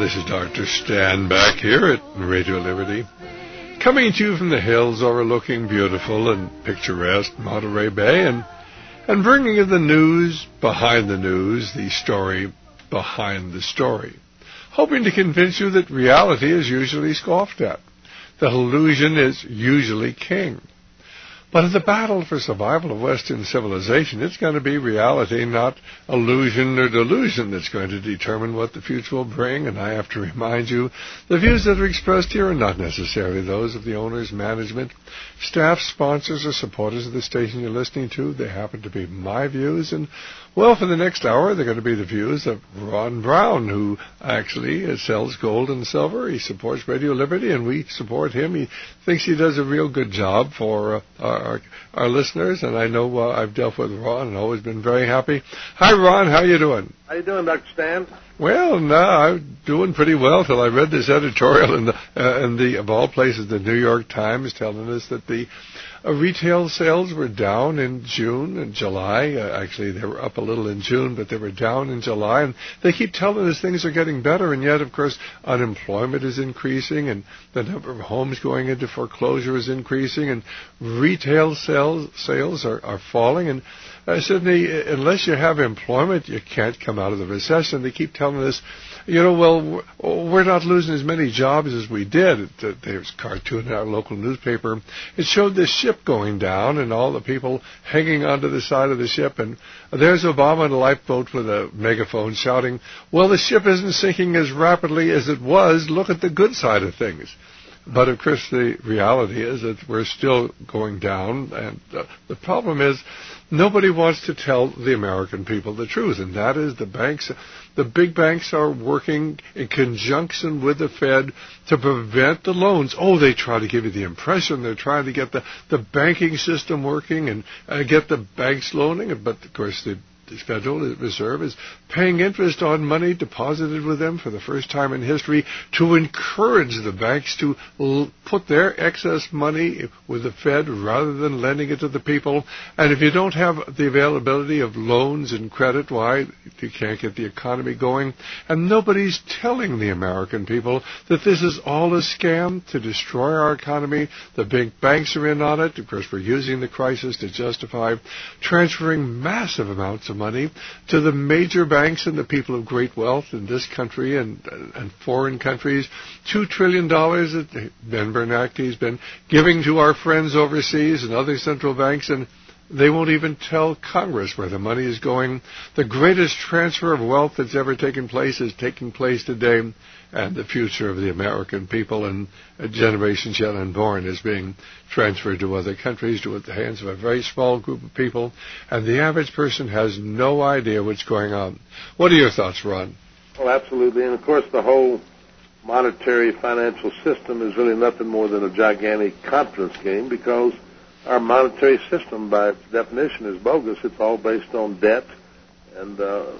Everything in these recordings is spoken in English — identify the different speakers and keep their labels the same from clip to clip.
Speaker 1: This is Dr. Stan back here at Radio Liberty, coming to you from the hills overlooking beautiful and picturesque Monterey Bay, and bringing you the news behind the news, the story behind the story, hoping to convince you that reality is usually scoffed at, that illusion is usually king. But in the battle for survival of Western civilization, it's going to be reality, not illusion or delusion, that's going to determine what the future will bring. And I have to remind you, the views that are expressed here are not necessarily those of the owners, management, staff, sponsors, or supporters of the station you're listening to. They happen to be my views. And, well, for the next hour, they're going to be the views of Ron Brown, who actually sells gold and silver. He supports Radio Liberty, and we support him. He thinks he does a real good job for our listeners, and I know I've dealt with Ron and always been very happy. Hi, Ron. How you doing?
Speaker 2: How you doing, Dr. Stan?
Speaker 1: Well, no, I'm doing pretty well till I read this editorial in the of all places, the New York Times, telling us that the retail sales were down in June and July. Actually, they were up a little in June, but they were down in July. And they keep telling us things are getting better, and yet, of course, unemployment is increasing, and the number of homes going into foreclosure is increasing, and retail sales are falling. And certainly, unless you have employment, you can't come out of the recession. They keep telling us, well, we're not losing as many jobs as we did. There was a cartoon in our local newspaper. It showed this ship going down and all the people hanging onto the side of the ship. And there's Obama in a lifeboat with a megaphone shouting, well, the ship isn't sinking as rapidly as it was. Look at the good side of things. But, of course, the reality is that we're still going down. And the problem is nobody wants to tell the American people the truth, and that is the big banks are working in conjunction with the Fed to prevent the loans. Oh, they try to give you the impression they're trying to get the banking system working and get the banks loaning, but, of course, the Federal Reserve is paying interest on money deposited with them for the first time in history to encourage the banks to put their excess money with the Fed rather than lending it to the people. And if you don't have the availability of loans and credit, why, you can't get the economy going. And nobody's telling the American people that this is all a scam to destroy our economy. The big banks are in on it. Of course, we're using the crisis to justify transferring massive amounts of money to the major banks and the people of great wealth in this country and foreign countries. $2 trillion that Ben Bernanke has been giving to our friends overseas and other central banks, and they won't even tell Congress where the money is going. The greatest transfer of wealth that's ever taken place is taking place today, and the future of the American people and generations yet unborn is being transferred to other countries, to the hands of a very small group of people, and the average person has no idea what's going on. What are your thoughts, Ron?
Speaker 2: Well, absolutely, and of course the whole monetary financial system is really nothing more than a gigantic confidence game, because our monetary system, by its definition, is bogus. It's all based on debt and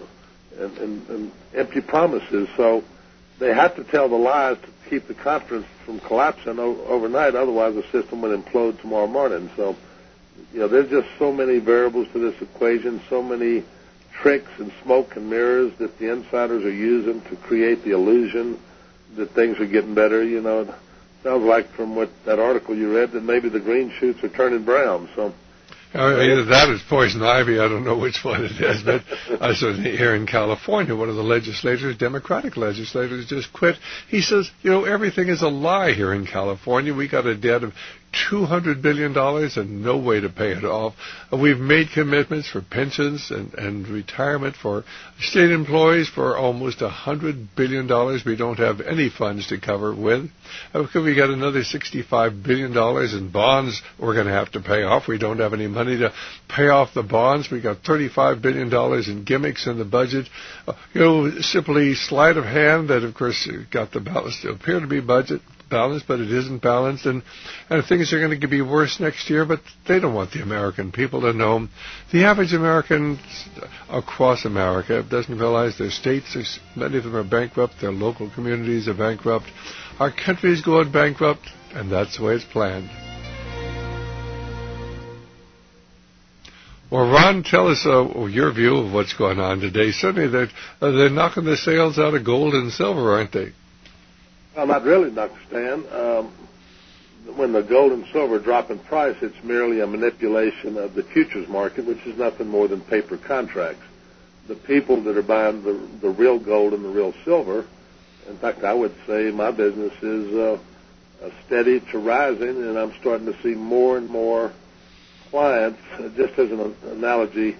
Speaker 2: empty promises. So they have to tell the lies to keep the confidence from collapsing overnight. Otherwise, the system will implode tomorrow morning. So, there's just so many variables to this equation, so many tricks and smoke and mirrors that the insiders are using to create the illusion that things are getting better. Sounds like from what that article you read that maybe the green shoots are turning brown. So
Speaker 1: either that is poison ivy. I don't know which one it is, but certainly here in California, one of the legislators, Democratic legislators, just quit. He says, everything is a lie here in California. We got a debt of $200 billion and no way to pay it off. We've made commitments for pensions and retirement for state employees for almost $100 billion. We don't have any funds to cover with. We got another $65 billion in bonds we're going to have to pay off. We don't have any money to pay off the bonds. We got $35 billion in gimmicks in the budget. Simply sleight of hand that, of course, got the balance to appear to be balanced, but it isn't balanced, and things are going to be worse next year, but they don't want the American people to know. The average American across America doesn't realize their states, many of them are bankrupt, their local communities are bankrupt, our country is going bankrupt, and that's the way it's planned. Well, Ron, tell us your view of what's going on today. Certainly, they're knocking the sales out of gold and silver, aren't they?
Speaker 2: Well, not really, Dr. Stan. When the gold and silver drop in price, it's merely a manipulation of the futures market, which is nothing more than paper contracts. The people that are buying the real gold and the real silver, in fact, I would say my business is steady to rising, and I'm starting to see more and more clients, just as an analogy,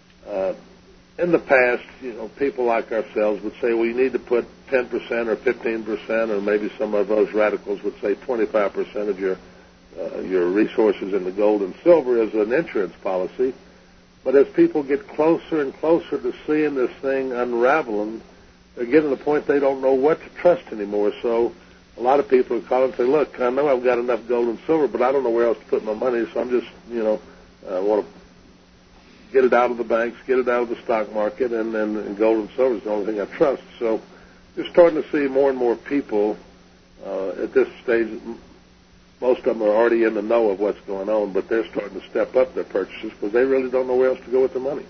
Speaker 2: in the past, people like ourselves would say, well, you need to put 10% or 15%, or maybe some of those radicals would say 25% of your resources in the gold and silver as an insurance policy. But as people get closer and closer to seeing this thing unraveling, they're getting to the point they don't know what to trust anymore. So a lot of people are calling and say, look, I know I've got enough gold and silver, but I don't know where else to put my money, so I'm just, I want to get it out of the banks, get it out of the stock market, and gold and silver is the only thing I trust. So you're starting to see more and more people at this stage. Most of them are already in the know of what's going on, but they're starting to step up their purchases because they really don't know where else to go with their money.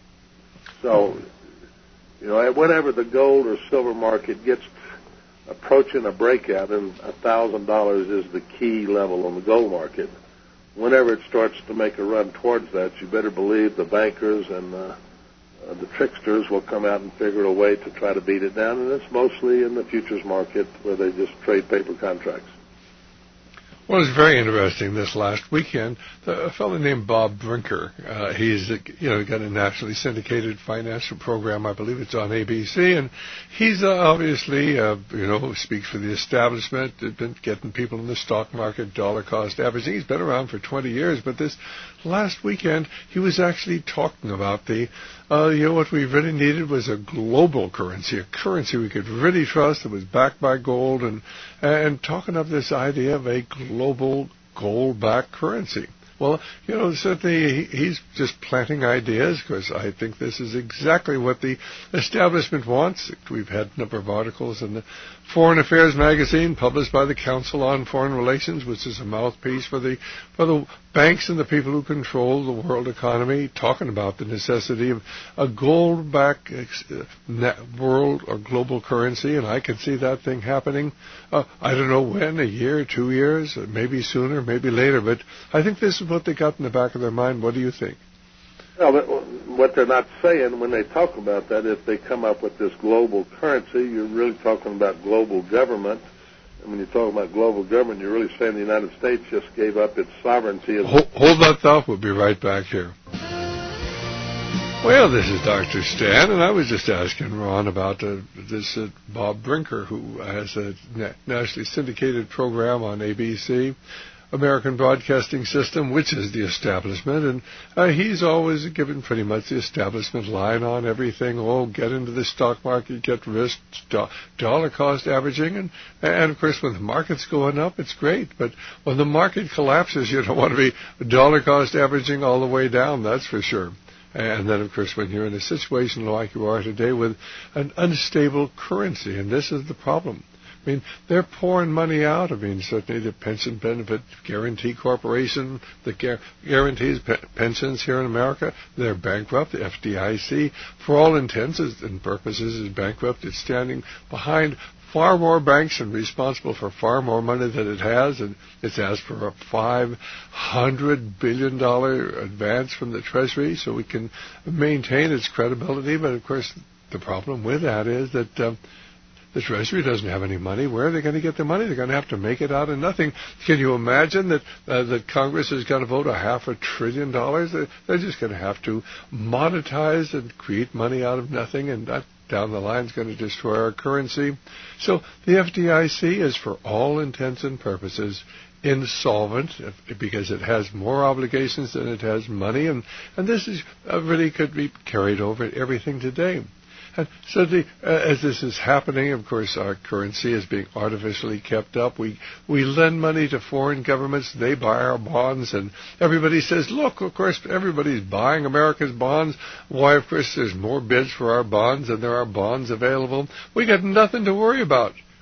Speaker 2: So, whenever the gold or silver market gets approaching a breakout, and $1,000 is the key level on the gold market, whenever it starts to make a run towards that, you better believe the bankers and the tricksters will come out and figure a way to try to beat it down, and it's mostly in the futures market where they just trade paper contracts.
Speaker 1: Well, it was very interesting this last weekend. A fellow named Bob Brinker, he's got a nationally syndicated financial program. I believe it's on ABC, and he's obviously speaks for the establishment. They've been getting people in the stock market, dollar cost averaging. He's been around for 20 years, but this last weekend he was actually talking about what we really needed was a global currency, a currency we could really trust that was backed by gold, and talking of this idea of a global gold-backed currency. Well, certainly he's just planting ideas, because I think this is exactly what the establishment wants. We've had a number of articles in the Foreign Affairs magazine published by the Council on Foreign Relations, which is a mouthpiece for the banks and the people who control the world economy, talking about the necessity of a gold-backed world or global currency, and I can see that thing happening. I don't know when, a year, 2 years, maybe sooner, maybe later, but I think this is what they got in the back of their mind. What do you think?
Speaker 2: Well, what they're not saying when they talk about that, if they come up with this global currency, you're really talking about global government. And when you talk about global government, you're really saying the United States just gave up its sovereignty.
Speaker 1: Hold that thought. We'll be right back here. Well, this is Dr. Stan, and I was just asking Ron about this Bob Brinker, who has a nationally syndicated program on ABC, American Broadcasting System, which is the establishment, and he's always given pretty much the establishment line on everything. Get into the stock market, get risk, dollar cost averaging, and of course when the market's going up, it's great, but when the market collapses, you don't want to be dollar cost averaging all the way down, that's for sure. And then, of course, when you're in a situation like you are today with an unstable currency, and this is the problem. I mean, they're pouring money out. I mean, certainly the Pension Benefit Guarantee Corporation that guarantees pensions here in America, they're bankrupt. The FDIC, for all intents and purposes, is bankrupt. It's standing behind far more banks and responsible for far more money than it has, and it's asked for a $500 billion advance from the Treasury so we can maintain its credibility. But, of course, the problem with that is that the Treasury doesn't have any money. Where are they going to get the money? They're going to have to make it out of nothing. Can you imagine that Congress is going to vote $500 billion? They're just going to have to monetize and create money out of nothing, and that down the line is going to destroy our currency. So the FDIC is, for all intents and purposes, insolvent because it has more obligations than it has money, and this is really could be carried over everything today. And so as this is happening, of course, our currency is being artificially kept up. We lend money to foreign governments. They buy our bonds. And everybody says, look, of course, everybody's buying America's bonds. Why, of course, there's more bids for our bonds than there are bonds available. We got nothing to worry about.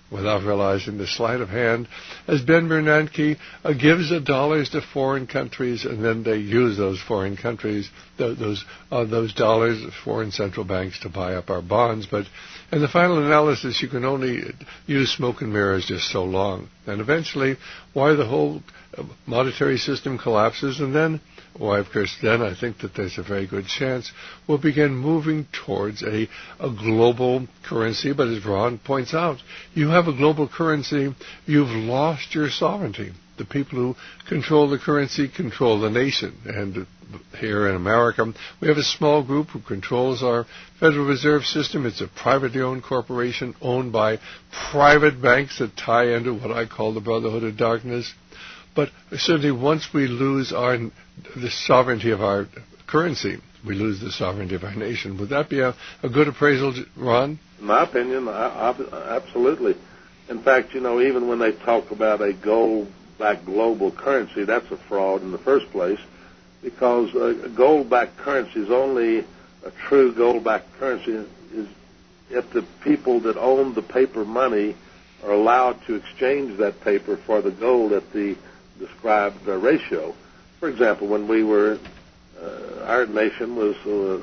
Speaker 1: without realizing the sleight of hand, as Ben Bernanke gives the dollars to foreign countries, and then they use those foreign countries, those dollars, foreign central banks, to buy up our bonds. But in the final analysis, you can only use smoke and mirrors just so long. And eventually, why the whole monetary system collapses, and then why, of course, then I think that there's a very good chance we'll begin moving towards a global currency. But as Ron points out, you have a global currency, you've lost your sovereignty. The people who control the currency control the nation. And here in America, we have a small group who controls our Federal Reserve System. It's a privately owned corporation owned by private banks that tie into what I call the Brotherhood of Darkness. But certainly once we lose the sovereignty of our currency, we lose the sovereignty of our nation. Would that be a good appraisal, Ron?
Speaker 2: In my opinion, absolutely. In fact, even when they talk about a gold-backed global currency, that's a fraud in the first place, because a gold-backed currency is only a true gold-backed currency is if the people that own the paper money are allowed to exchange that paper for the gold at the described ratio. For example, when we were, our nation was,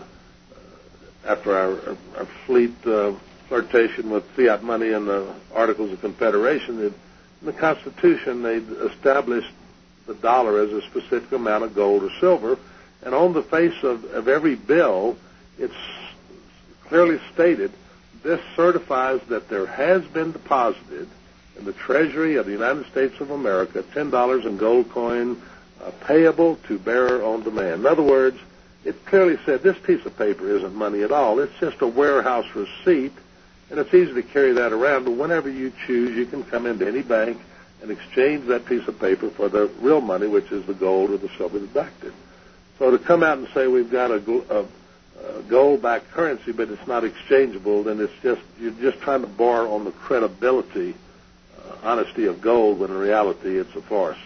Speaker 2: after our fleet flirtation with fiat money and the Articles of Confederation, in the Constitution they established the dollar as a specific amount of gold or silver, and on the face of every bill, it's clearly stated, this certifies that there has been deposited in the Treasury of the United States of America $10 in gold coin payable to bearer on demand. In other words, it clearly said this piece of paper isn't money at all. It's just a warehouse receipt, and it's easy to carry that around, but whenever you choose, you can come into any bank and exchange that piece of paper for the real money, which is the gold or the silver that backed it. So to come out and say we've got a gold-backed currency, but it's not exchangeable, then you're just trying to borrow on the credibility, honesty of gold, when in reality it's a farce.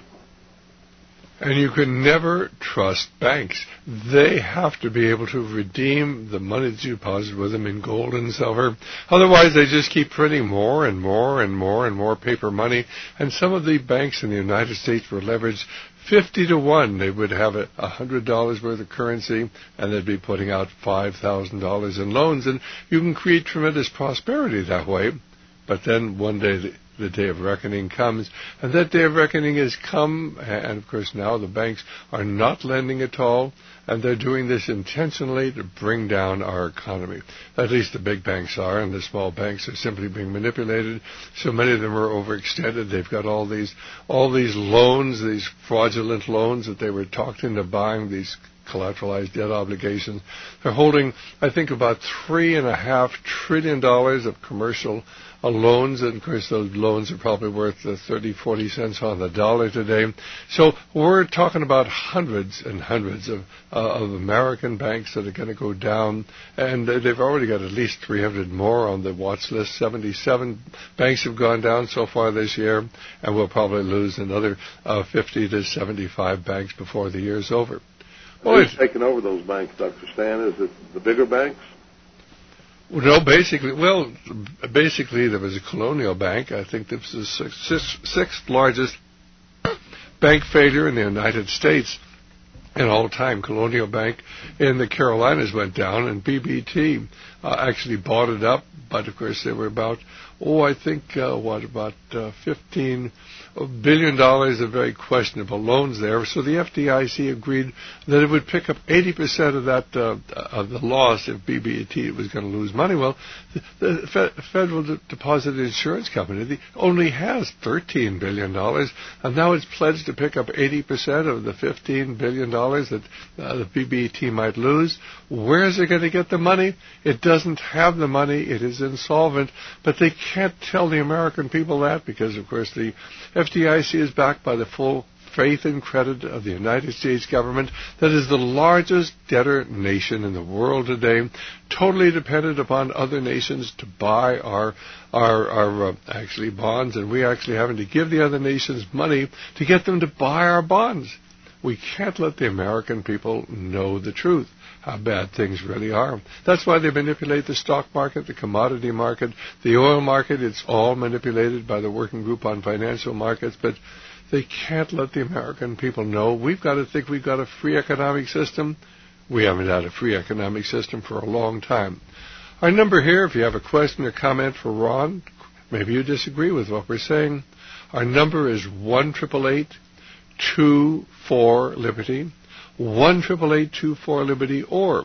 Speaker 1: And you can never trust banks. They have to be able to redeem the money that you deposit with them in gold and silver. Otherwise, they just keep printing more and more and more and more paper money. And some of the banks in the United States were leveraged 50 to 1. They would have $100 worth of currency, and they'd be putting out $5,000 in loans. And you can create tremendous prosperity that way. But then one day the day of reckoning comes, and that day of reckoning has come, and of course now the banks are not lending at all, and they're doing this intentionally to bring down our economy. At least the big banks are, and the small banks are simply being manipulated. So many of them are overextended. They've got all these loans, these fraudulent loans that they were talked into buying, these collateralized debt obligations. They're holding, I think, about $3.5 trillion of commercial loans, and of course those loans are probably worth 30, 40 cents on the dollar today. So we're talking about hundreds and hundreds of American banks that are going to go down, and they've already got at least 300 more on the watch list. 77 banks have gone down so far this year, and we'll probably lose another 50 to 75 banks before the year's over.
Speaker 2: Who's taking over those banks, Dr. Stan? Is it the bigger banks?
Speaker 1: No, basically there was a Colonial Bank. I think this was the sixth largest bank failure in the United States in all time. Colonial Bank in the Carolinas went down, and BB&T actually bought it up. But of course, they were about, $15 billion of very questionable loans there. So the FDIC agreed that it would pick up 80% of that of the loss if BB&T was going to lose money. Well, the Federal Deposit Insurance Company only has $13 billion, and now it's pledged to pick up 80% of the $15 billion that the BB&T might lose. Where is it going to get the money? It doesn't have the money. It is insolvent, but they can't tell the American people that because, of course, the FDIC is backed by the full faith and credit of the United States government, that is the largest debtor nation in the world today, totally dependent upon other nations to buy our actually bonds, and we actually having to give the other nations money to get them to buy our bonds. We can't let the American people know the truth, how bad things really are. That's why they manipulate the stock market, the commodity market, the oil market. It's all manipulated by the Working Group on Financial Markets, but they can't let the American people know. We've got to think we've got a free economic system. We haven't had a free economic system for a long time. Our number here, if you have a question or comment for Ron, maybe you disagree with what we're saying, our number is 1-888-24-LIBERTY, 1-888-24-LIBERTY, or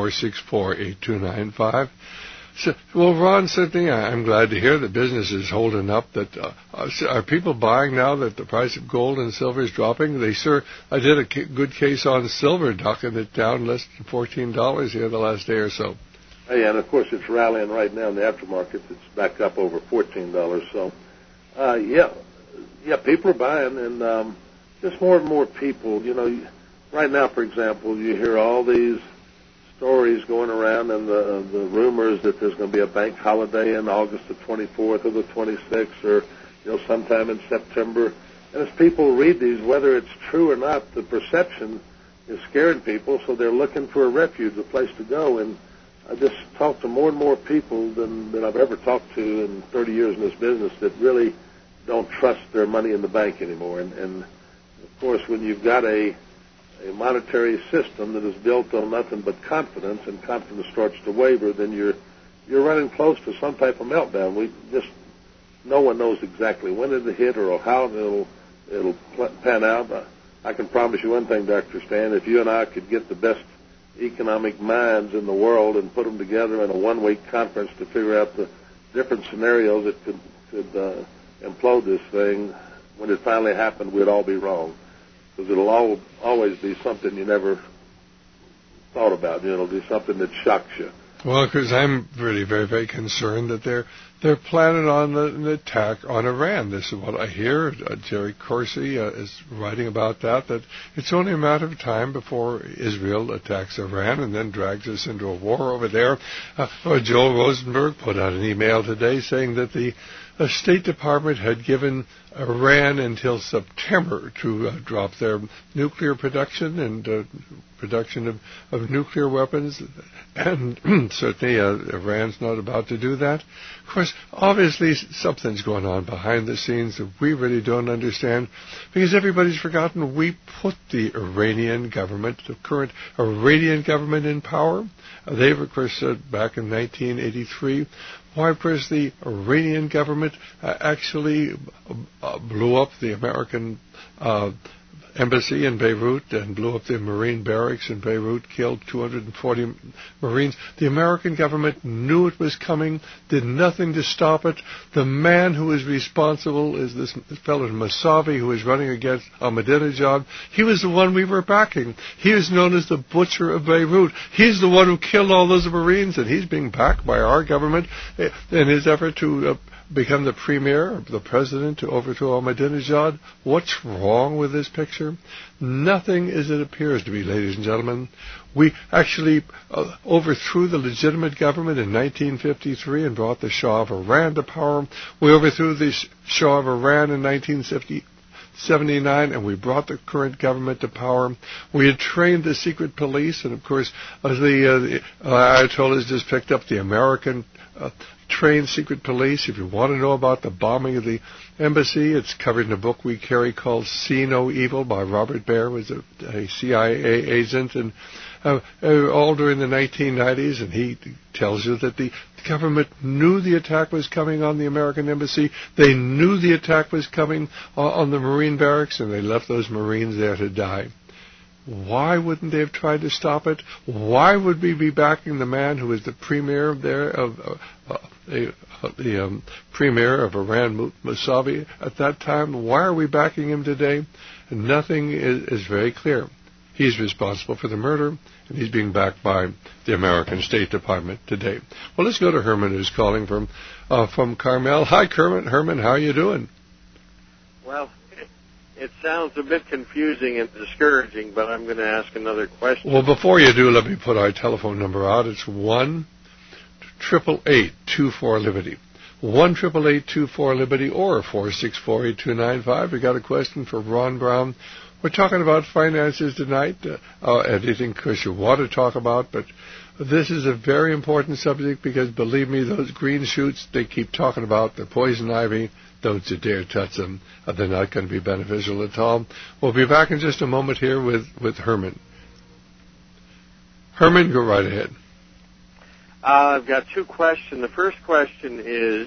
Speaker 1: 464-8295. So, well, Ron, certainly I'm glad to hear that business is holding up. That are people buying now that the price of gold and silver is dropping? I did a good case on silver, knocking it down less than $14 here the last day or so.
Speaker 2: Yeah, and of course it's rallying right now in the aftermarket. It's back up over $14. So, yeah, people are buying, and just more and more people. You know, right now, for example, you hear all these stories going around and the rumors that there's going to be a bank holiday in August the 24th or the 26th, or sometime in September. And as people read these, whether it's true or not, the perception is scaring people, so they're looking for a refuge, a place to go. And I just talked to more and more people than I've ever talked to in 30 years in this business that really don't trust their money in the bank anymore. And of course, when you've got a monetary system that is built on nothing but confidence, and confidence starts to waver, then you're running close to some type of meltdown. No one knows exactly when it'll hit or how it'll pan out. I can promise you one thing, Dr. Stan, if you and I could get the best economic minds in the world and put them together in a one-week conference to figure out the different scenarios that could implode this thing, when it finally happened, we'd all be wrong. Because it'll always be something you never thought about. It'll be something that shocks you.
Speaker 1: Well, because I'm really very, very concerned that they're planning on an attack on Iran. This is what I hear. Jerry Corsi is writing about that it's only a matter of time before Israel attacks Iran and then drags us into a war over there. Joel Rosenberg put out an email today saying that the State Department had given Iran until September to drop their nuclear production and production of nuclear weapons, and certainly Iran's not about to do that. Of course, obviously something's going on behind the scenes that we really don't understand, because everybody's forgotten we put the Iranian government, the current Iranian government, in power. They've, of course, said back in 1983, why, of course, the Iranian government actually blew up the American embassy in Beirut and blew up the Marine barracks in Beirut, killed 240 Marines. The American government knew it was coming, did nothing to stop it. The man who is responsible is this fellow Mousavi, who is running against Ahmadinejad. He was the one we were backing. He is known as the Butcher of Beirut. He's the one who killed all those Marines, and he's being backed by our government in his effort to become the premier, the president, to overthrow Ahmadinejad. What's wrong with this picture? Nothing as it appears to be, ladies and gentlemen. We actually overthrew the legitimate government in 1953 and brought the Shah of Iran to power. We overthrew the Shah of Iran in 1979, and we brought the current government to power. We had trained the secret police, and of course, the Ayatollahs just picked up the American trained secret police. If you want to know about the bombing of the embassy, it's covered in a book we carry called See No Evil by Robert Baer, who was a CIA agent, and all during the 1990s, and he tells you that the government knew the attack was coming on the American embassy. They knew the attack was coming on the Marine barracks, and they left those Marines there to die. Why wouldn't they have tried to stop it? Why would we be backing the man who was the premier there the premier of Iran, Mousavi, at that time? Why are we backing him today? Nothing is very clear. He's responsible for the murder, and he's being backed by the American State Department today. Well, let's go to Herman, who's calling from Carmel. Hi, Herman. How are you doing?
Speaker 3: Well, it sounds a bit confusing and discouraging, but I'm going to ask another question.
Speaker 1: Well, before you do, let me put our telephone number out. It's 1-888-24-LIBERTY. 1-888-24-LIBERTY or 464-8295. We got a question for Ron Brown. We're talking about finances tonight, anything because you want to talk about, but this is a very important subject because, believe me, those green shoots they keep talking about, the poison ivy, don't you dare touch them. They're not going to be beneficial at all. We'll be back in just a moment here with Herman. Herman, go right ahead.
Speaker 3: I've got two questions. The first question is,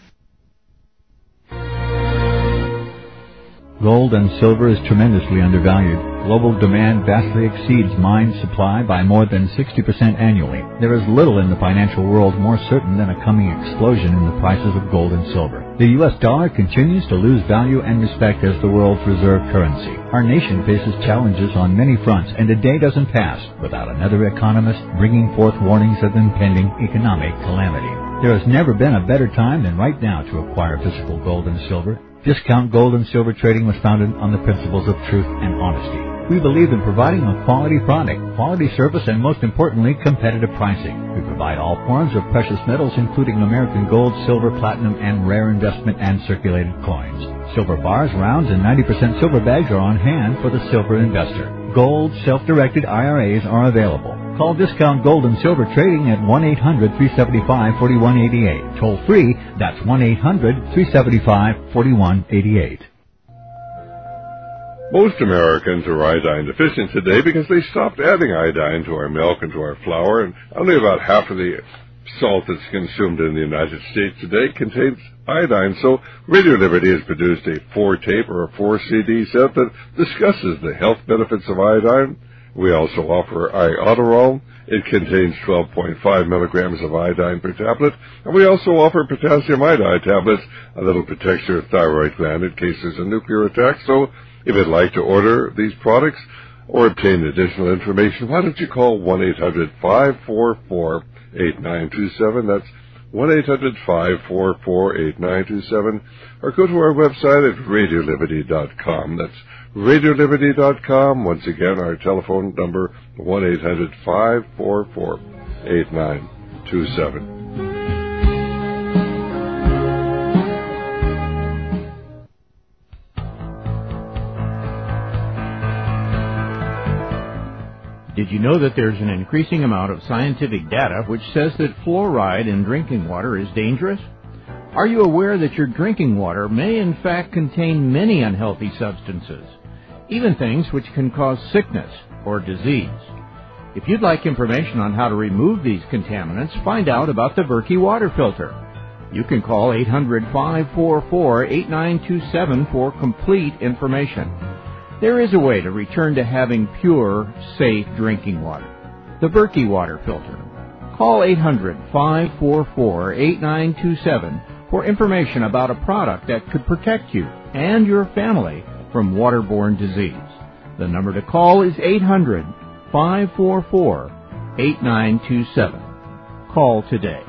Speaker 4: gold and silver is tremendously undervalued. Global demand vastly exceeds mine supply by more than 60% annually. There is little in the financial world more certain than a coming explosion in the prices of gold and silver. The U.S. dollar continues to lose value and respect as the world's reserve currency. Our nation faces challenges on many fronts, and a day doesn't pass without another economist bringing forth warnings of impending economic calamity. There has never been a better time than right now to acquire physical gold and silver. Discount Gold and Silver Trading was founded on the principles of truth and honesty. We believe in providing a quality product, quality service, and most importantly, competitive pricing. We provide all forms of precious metals, including American gold, silver, platinum, and rare investment and circulated coins. Silver bars, rounds, and 90% silver bags are on hand for the silver investor. Gold self-directed IRAs are available. Call Discount Gold and Silver Trading at 1-800-375-4188. Toll free, that's 1-800-375-4188.
Speaker 1: Most Americans are iodine deficient today because they stopped adding iodine to our milk and to our flour, and only about half of the salt that's consumed in the United States today contains iodine. So Radio Liberty has produced a 4-tape or a 4-CD set that discusses the health benefits of iodine. We also offer Iodoral. It contains 12.5 milligrams of iodine per tablet. And we also offer potassium iodide tablets that'll protect your thyroid gland in case there's a nuclear attack. So if you'd like to order these products or obtain additional information, why don't you call 1-800-544-8927. That's 1-800-544-8927. Or go to our website at radioliberty.com. That's radioliberty.com. Once again, our telephone number, 1-800-544-8927.
Speaker 5: Did you know that there's an increasing amount of scientific data which says that fluoride in drinking water is dangerous? Are you aware that your drinking water may in fact contain many unhealthy substances, even things which can cause sickness or disease? If you'd like information on how to remove these contaminants, find out about the Berkey water filter. You can call 800-544-8927 for complete information. There is a way to return to having pure, safe drinking water. The Berkey water filter. Call 800-544-8927 for information about a product that could protect you and your family from waterborne disease. The number to call is 800-544-8927. Call today.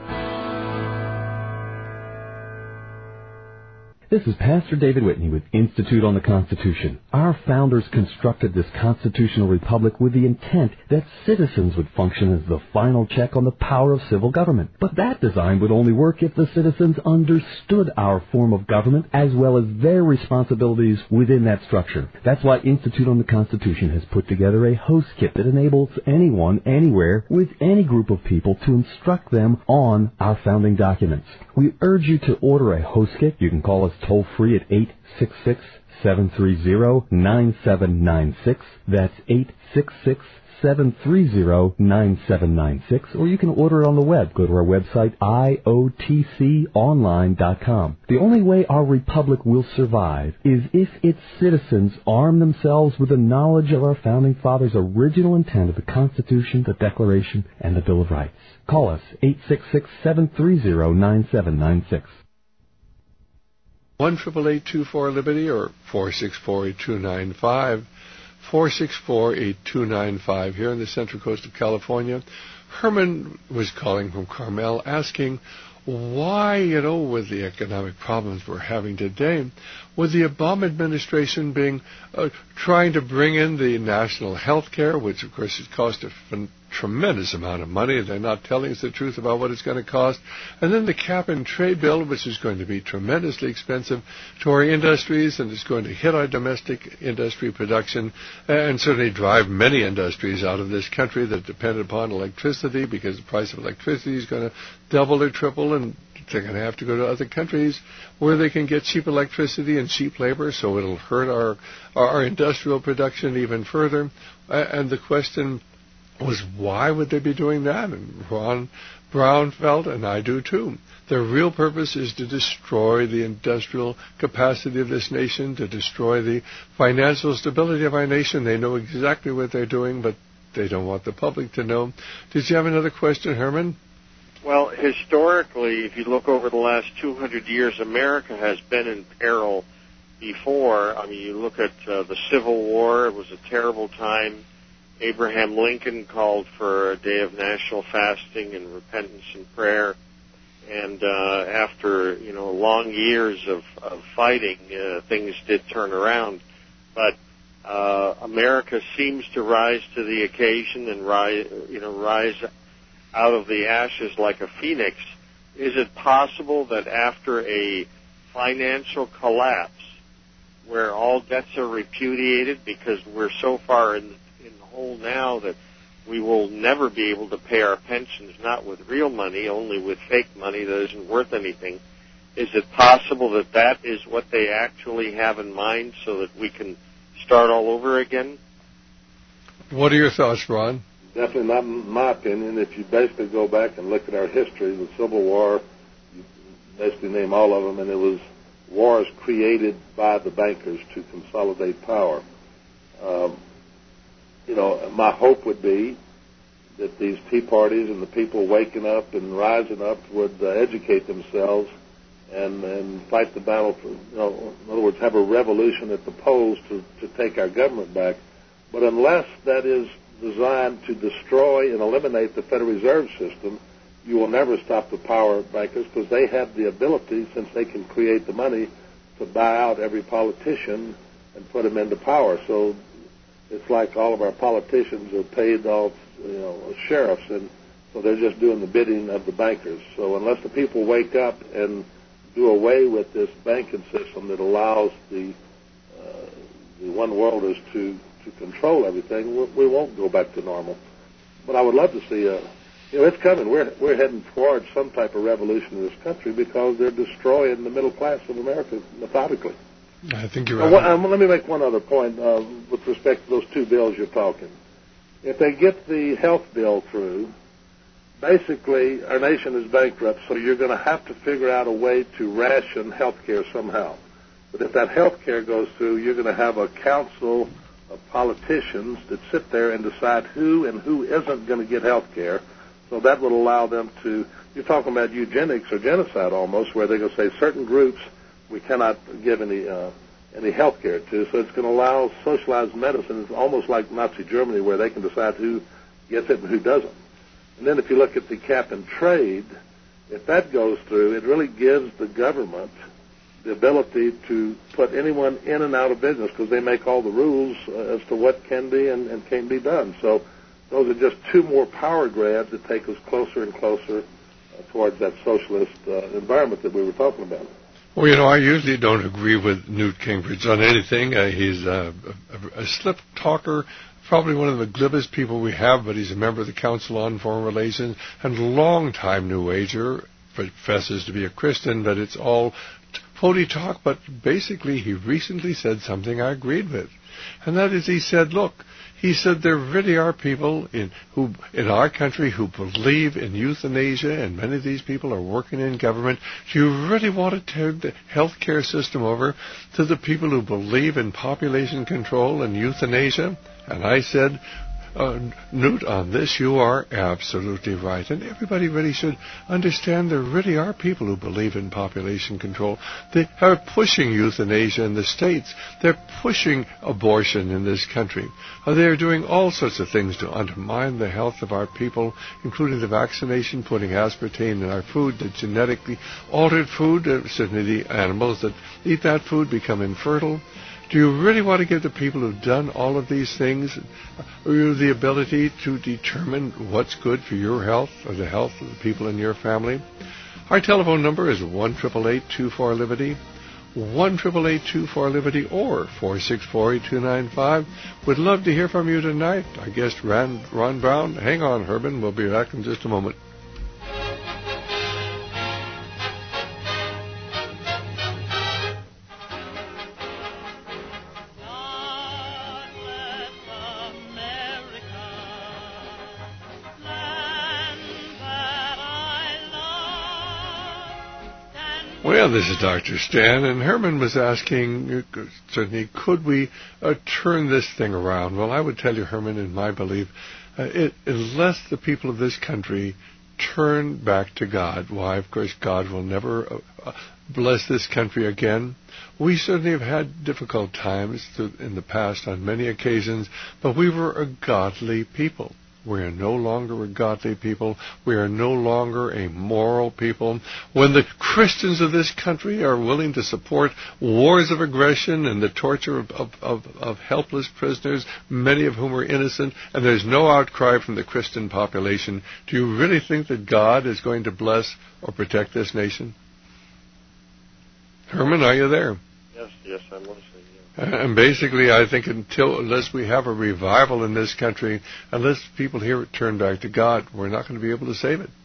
Speaker 6: This is Pastor David Whitney with Institute on the Constitution. Our founders constructed this constitutional republic with the intent that citizens would function as the final check on the power of civil government. But that design would only work if the citizens understood our form of government as well as their responsibilities within that structure. That's why Institute on the Constitution has put together a host kit that enables anyone, anywhere, with any group of people to instruct them on our founding documents. We urge you to order a host kit. You can call us toll-free at 866-730-9796. That's 866-730-9796. Or you can order it on the web. Go to our website, iotconline.com. The only way our republic will survive is if its citizens arm themselves with the knowledge of our founding fathers' original intent of the Constitution, the Declaration, and the Bill of Rights. Call us, 866-730-9796.
Speaker 1: 1-888-24-LIBERTY or 464-8295, 464-8295 here on the Central Coast of California. Herman was calling from Carmel asking why, with the economic problems we're having today, with the Obama administration being trying to bring in the national health care, which of course has cost a tremendous amount of money. They're not telling us the truth about what it's going to cost. And then the cap and trade bill, which is going to be tremendously expensive to our industries and is going to hit our domestic industry production and certainly drive many industries out of this country that depend upon electricity, because the price of electricity is going to double or triple, and they're going to have to go to other countries where they can get cheap electricity and cheap labor, so it'll hurt our industrial production even further. And the question was, why would they be doing that? And Ron Brown felt, and I do too, their real purpose is to destroy the industrial capacity of this nation, to destroy the financial stability of our nation. They know exactly what they're doing, but they don't want the public to know. Did you have another question, Herman?
Speaker 3: Well, historically, if you look over the last 200 years, America has been in peril before. I mean, you look at the Civil War. It was a terrible time. Abraham Lincoln called for a day of national fasting and repentance and prayer. And after, long years of fighting, things did turn around. But America seems to rise to the occasion and rise out of the ashes like a phoenix. Is it possible that after a financial collapse, where all debts are repudiated because we're so far in the hole now that we will never be able to pay our pensions, not with real money, only with fake money that isn't worth anything, is it possible that that is what they actually have in mind so that we can start all over again?
Speaker 1: What are your thoughts, Ron?
Speaker 2: Definitely not in my opinion. If you basically go back and look at our history, the Civil War, you basically name all of them, and it was wars created by the bankers to consolidate power. My hope would be that these tea parties and the people waking up and rising up would educate themselves and fight the battle for, in other words, have a revolution at the polls to take our government back. But unless that is designed to destroy and eliminate the Federal Reserve System, you will never stop the power bankers, because they have the ability, since they can create the money, to buy out every politician and put them into power. So it's like all of our politicians are paid off, sheriffs, and so they're just doing the bidding of the bankers. So unless the people wake up and do away with this banking system that allows the one worlders to control everything, we won't go back to normal. But I would love to see it's coming. We're heading towards some type of revolution in this country because they're destroying the middle class of America methodically.
Speaker 1: I think you're right.
Speaker 2: Let me make one other point with respect to those two bills you're talking. If they get the health bill through, basically our nation is bankrupt, so you're going to have to figure out a way to ration health care somehow. But if that health care goes through, you're going to have a council of politicians that sit there and decide who and who isn't going to get health care. So that would allow them to, you're talking about eugenics or genocide almost, where they're going to say certain groups we cannot give any health care to. So it's going to allow socialized medicine. It's almost like Nazi Germany, where they can decide who gets it and who doesn't. And then if you look at the cap and trade, if that goes through, it really gives the government the ability to put anyone in and out of business, because they make all the rules as to what can be and can't be done. So those are just two more power grabs that take us closer and closer towards that socialist environment that we were talking about.
Speaker 1: Well, I usually don't agree with Newt Gingrich on anything. He's a slip talker, probably one of the glibest people we have, but he's a member of the Council on Foreign Relations and long-time New Ager, professes to be a Christian, but it's all phony talk. But basically, he recently said something I agreed with, and that is, he said, look, there really are people in our country who believe in euthanasia, and many of these people are working in government. Do you really want to turn the health care system over to the people who believe in population control and euthanasia? And I said, Newt, on this, you are absolutely right. And everybody really should understand there really are people who believe in population control. They are pushing euthanasia in the States. They're pushing abortion in this country. They are doing all sorts of things to undermine the health of our people, including the vaccination, putting aspartame in our food, the genetically altered food, certainly the animals that eat that food become infertile. Do you really want to give the people who've done all of these things the ability to determine what's good for your health or the health of the people in your family? Our telephone number is 1-888-24-LIBERTY, 1-888-24-LIBERTY, or 464-8295. We'd love to hear from you tonight. Our guest, Ron Brown. Hang on, Herman. We'll be back in just a moment. Well, this is Dr. Stan, and Herman was asking, certainly, could we turn this thing around? Well, I would tell you, Herman, in my belief, unless the people of this country turn back to God, why, of course, God will never bless this country again. We certainly have had difficult times in the past on many occasions, but we were a godly people. We are no longer a godly people. We are no longer a moral people. When the Christians of this country are willing to support wars of aggression and the torture of helpless prisoners, many of whom are innocent, and there's no outcry from the Christian population, do you really think that God is going to bless or protect this nation? Herman, are you there?
Speaker 3: Yes, I'm listening.
Speaker 1: And basically, I think unless we have a revival in this country, unless people here turn back to God, we're not going to be able to save it.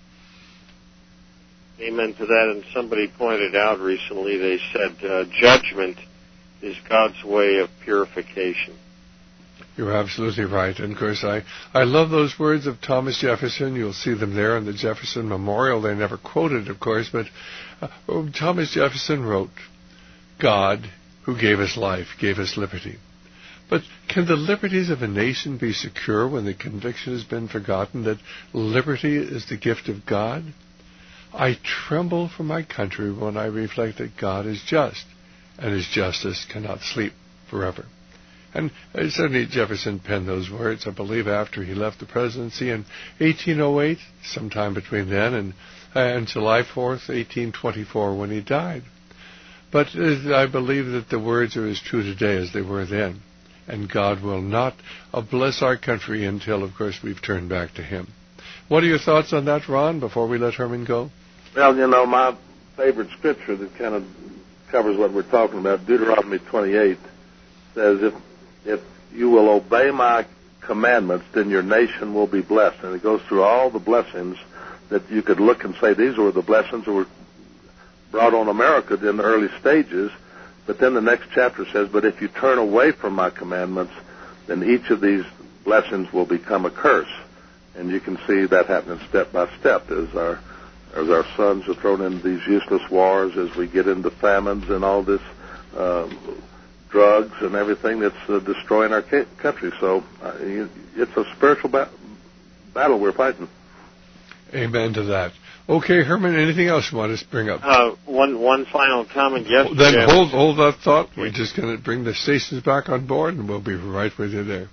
Speaker 3: Amen to that. And somebody pointed out recently, they said judgment is God's way of purification.
Speaker 1: You're absolutely right. And, of course, I love those words of Thomas Jefferson. You'll see them there in the Jefferson Memorial. They never quoted, of course, but Thomas Jefferson wrote, God, who gave us life, gave us liberty. But can the liberties of a nation be secure when the conviction has been forgotten that liberty is the gift of God? I tremble for my country when I reflect that God is just, and His justice cannot sleep forever. And certainly Jefferson penned those words, I believe, after he left the presidency in 1808, sometime between then and July 4th, 1824, when he died. But I believe that the words are as true today as they were then. And God will not bless our country until, of course, we've turned back to Him. What are your thoughts on that, Ron, before we let Herman go?
Speaker 2: Well, my favorite scripture that kind of covers what we're talking about, Deuteronomy 28, says, if you will obey my commandments, then your nation will be blessed. And it goes through all the blessings that you could look and say, these were the blessings that were brought on America in the early stages, but then the next chapter says, but if you turn away from my commandments, then each of these blessings will become a curse. And you can see that happening step by step as our sons are thrown into these useless wars, as we get into famines and all this drugs and everything that's destroying our country. So it's a spiritual battle we're fighting.
Speaker 1: Amen to that. Okay, Herman, anything else you want to bring up?
Speaker 3: One final comment. Yes.
Speaker 1: Then hold that thought. We're just going to bring the stations back on board, and we'll be right with you there.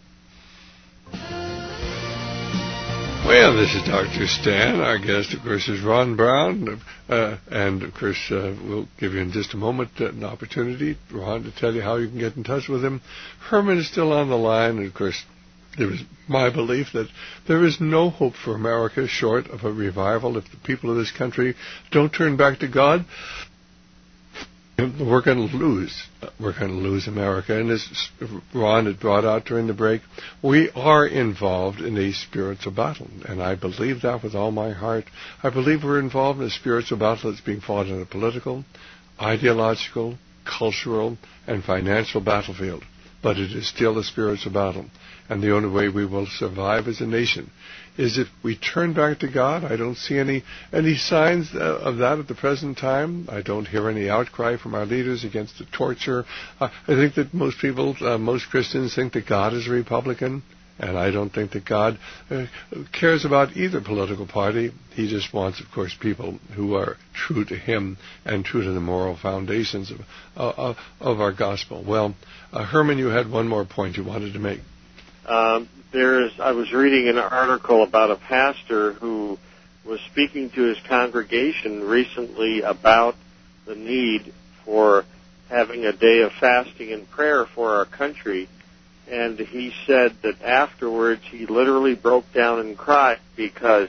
Speaker 1: Well, this is Dr. Stan. Our guest, of course, is Ron Brown. And, of course, we'll give you in just a moment an opportunity, Ron, to tell you how you can get in touch with him. Herman is still on the line, and, of course, there is my belief that there is no hope for America short of a revival. If the people of this country don't turn back to God, we're going to lose. We're going to lose America. And as Ron had brought out during the break, we are involved in a spiritual battle. And I believe that with all my heart. I believe we're involved in a spiritual battle that's being fought on a political, ideological, cultural, and financial battlefield. But it is still a spiritual battle. And the only way we will survive as a nation is if we turn back to God. I don't see any signs of that at the present time. I don't hear any outcry from our leaders against the torture. I think that most people, most Christians think that God is a Republican And I don't think that God cares about either political party. He just wants, of course, people who are true to Him and true to the moral foundations of our gospel. Well, Herman, you had one more point you wanted to make.
Speaker 3: I was reading an article about a pastor who was speaking to his congregation recently about the need for having a day of fasting and prayer for our country. And he said that afterwards he literally broke down and cried because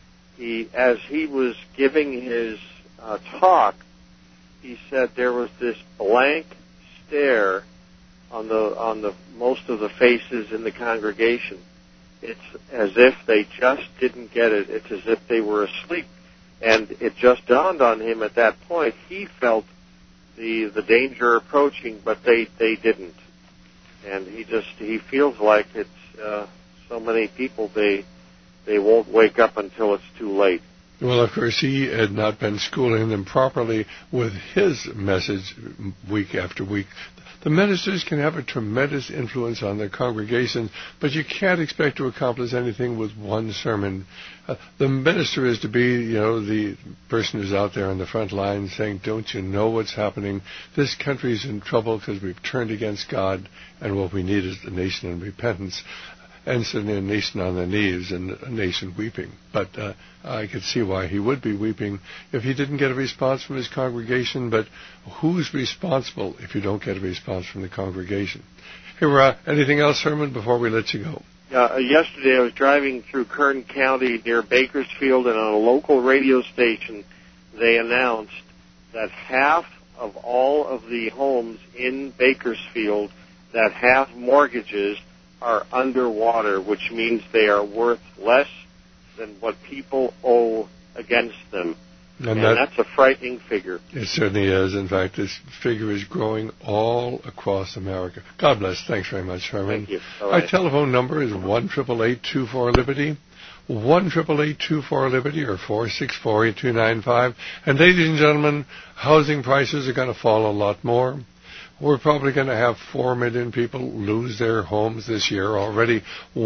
Speaker 3: as he was giving his talk, he said there was this blank stare on the most of the faces in the congregation. It's as if they just didn't get it. It's as if they were asleep. And it just dawned on him at that point. He felt the danger approaching, but they didn't. And he feels like it's so many people they won't wake up until it's too late.
Speaker 1: Well, of course, he had not been schooling them properly with his message week after week. The ministers can have a tremendous influence on their congregations, but you can't expect to accomplish anything with one sermon. The minister is to be, the person who's out there on the front line saying, don't you know what's happening? This country's in trouble because we've turned against God, and what we need is a nation in repentance. And certainly a nation on their knees and a nation weeping. But I could see why he would be weeping if he didn't get a response from his congregation. But who's responsible if you don't get a response from the congregation? Here, anything else, Herman, before we let you go?
Speaker 3: Yesterday I was driving through Kern County near Bakersfield, and on a local radio station they announced that half of all of the homes in Bakersfield that have mortgages are underwater, which means they are worth less than what people owe against them. And that's a frightening figure.
Speaker 1: It certainly is. In fact, this figure is growing all across America. God bless. Thanks very much, Herman.
Speaker 3: Thank you.
Speaker 1: Our telephone number is 1-888-24-LIBERTY, 1-888-24-LIBERTY, or 464-8295. And ladies and gentlemen, housing prices are going to fall a lot more. We're probably going to have 4 million people lose their homes this year. Already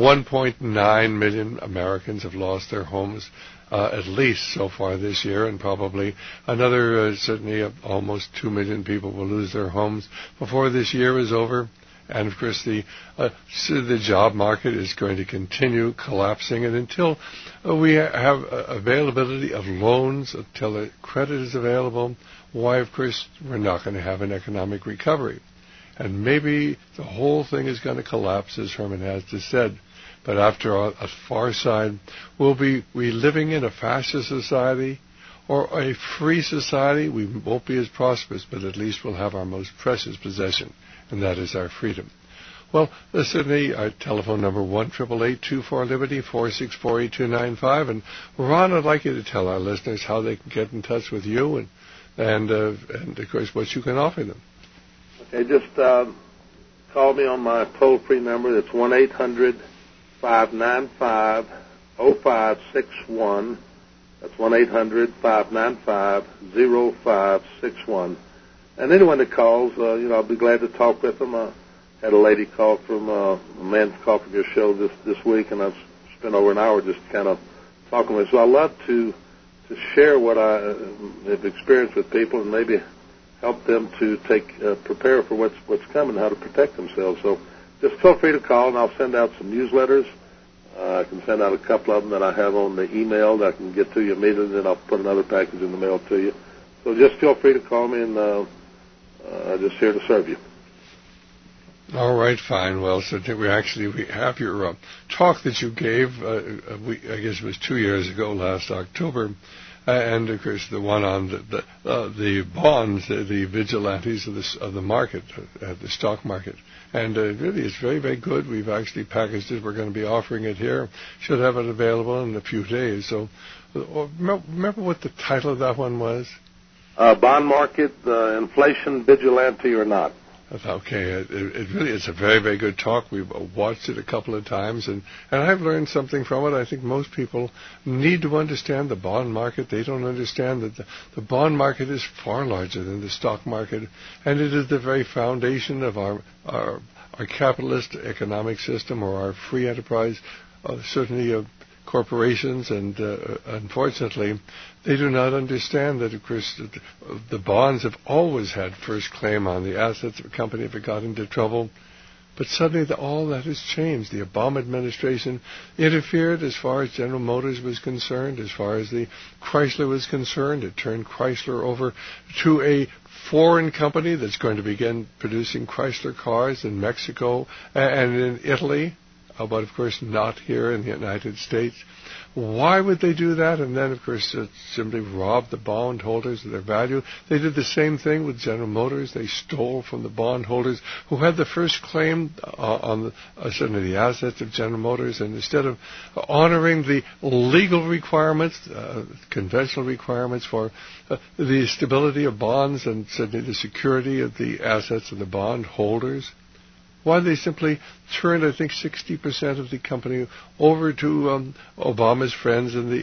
Speaker 1: 1.9 million Americans have lost their homes, at least so far this year, and probably another, certainly almost 2 million people will lose their homes before this year is over. And, of course, the job market is going to continue collapsing. And until we have availability of loans, until the credit is available, why, of course, we're not going to have an economic recovery. And maybe the whole thing is going to collapse, as Herman has just said. But after a far side, will we living in a fascist society or a free society? We won't be as prosperous, but at least we'll have our most precious possession, and that is our freedom. Well, certainly our telephone number 1-888-24-LIBERTY, 464-8295. And Ron, I'd like you to tell our listeners how they can get in touch with you and of course, what you can offer them.
Speaker 2: Okay, just call me on my toll-free number. That's 1-800-595-0561. That's 1-800-595-0561. And anyone that calls, I'll be glad to talk with them. I had a lady call from a man called from your show this week, and I've spent over an hour just kind of talking with them. So I love to share what I have experienced with people and maybe help them to prepare for what's coming, how to protect themselves. So just feel free to call, and I'll send out some newsletters. I can send out a couple of them that I have on the email that I can get to you immediately, and I'll put another package in the mail to you. So just feel free to call me, and I'm just here to serve you.
Speaker 1: All right, fine. Well, so we have your talk that you gave, I guess it was 2 years ago, last October, and of course the one on the bonds, the vigilantes of the market, the stock market. And really, it's very, very good. We've actually packaged it. We're going to be offering it here. Should have it available in a few days. So remember what the title of that one was?
Speaker 2: Bond market, inflation vigilante or not.
Speaker 1: Okay, it really is a very, very good talk. We've watched it a couple of times, and I've learned something from it. I think most people need to understand the bond market. They don't understand that the bond market is far larger than the stock market, and it is the very foundation of our capitalist economic system, or our free enterprise, certainly corporations, and unfortunately, they do not understand that, of course, the bonds have always had first claim on the assets of a company if it got into trouble. But suddenly all that has changed. The Obama administration interfered as far as General Motors was concerned, as far as the Chrysler was concerned. It turned Chrysler over to a foreign company that's going to begin producing Chrysler cars in Mexico and in Italy, but of course not here in the United States. Why would they do that? And then, of course, simply rob the bondholders of their value. They did the same thing with General Motors. They stole from the bondholders who had the first claim on certainly the assets of General Motors. And instead of honoring the legal requirements, conventional requirements for the stability of bonds and certainly the security of the assets of the bondholders, why they simply turned, I think, 60% of the company over to Obama's friends in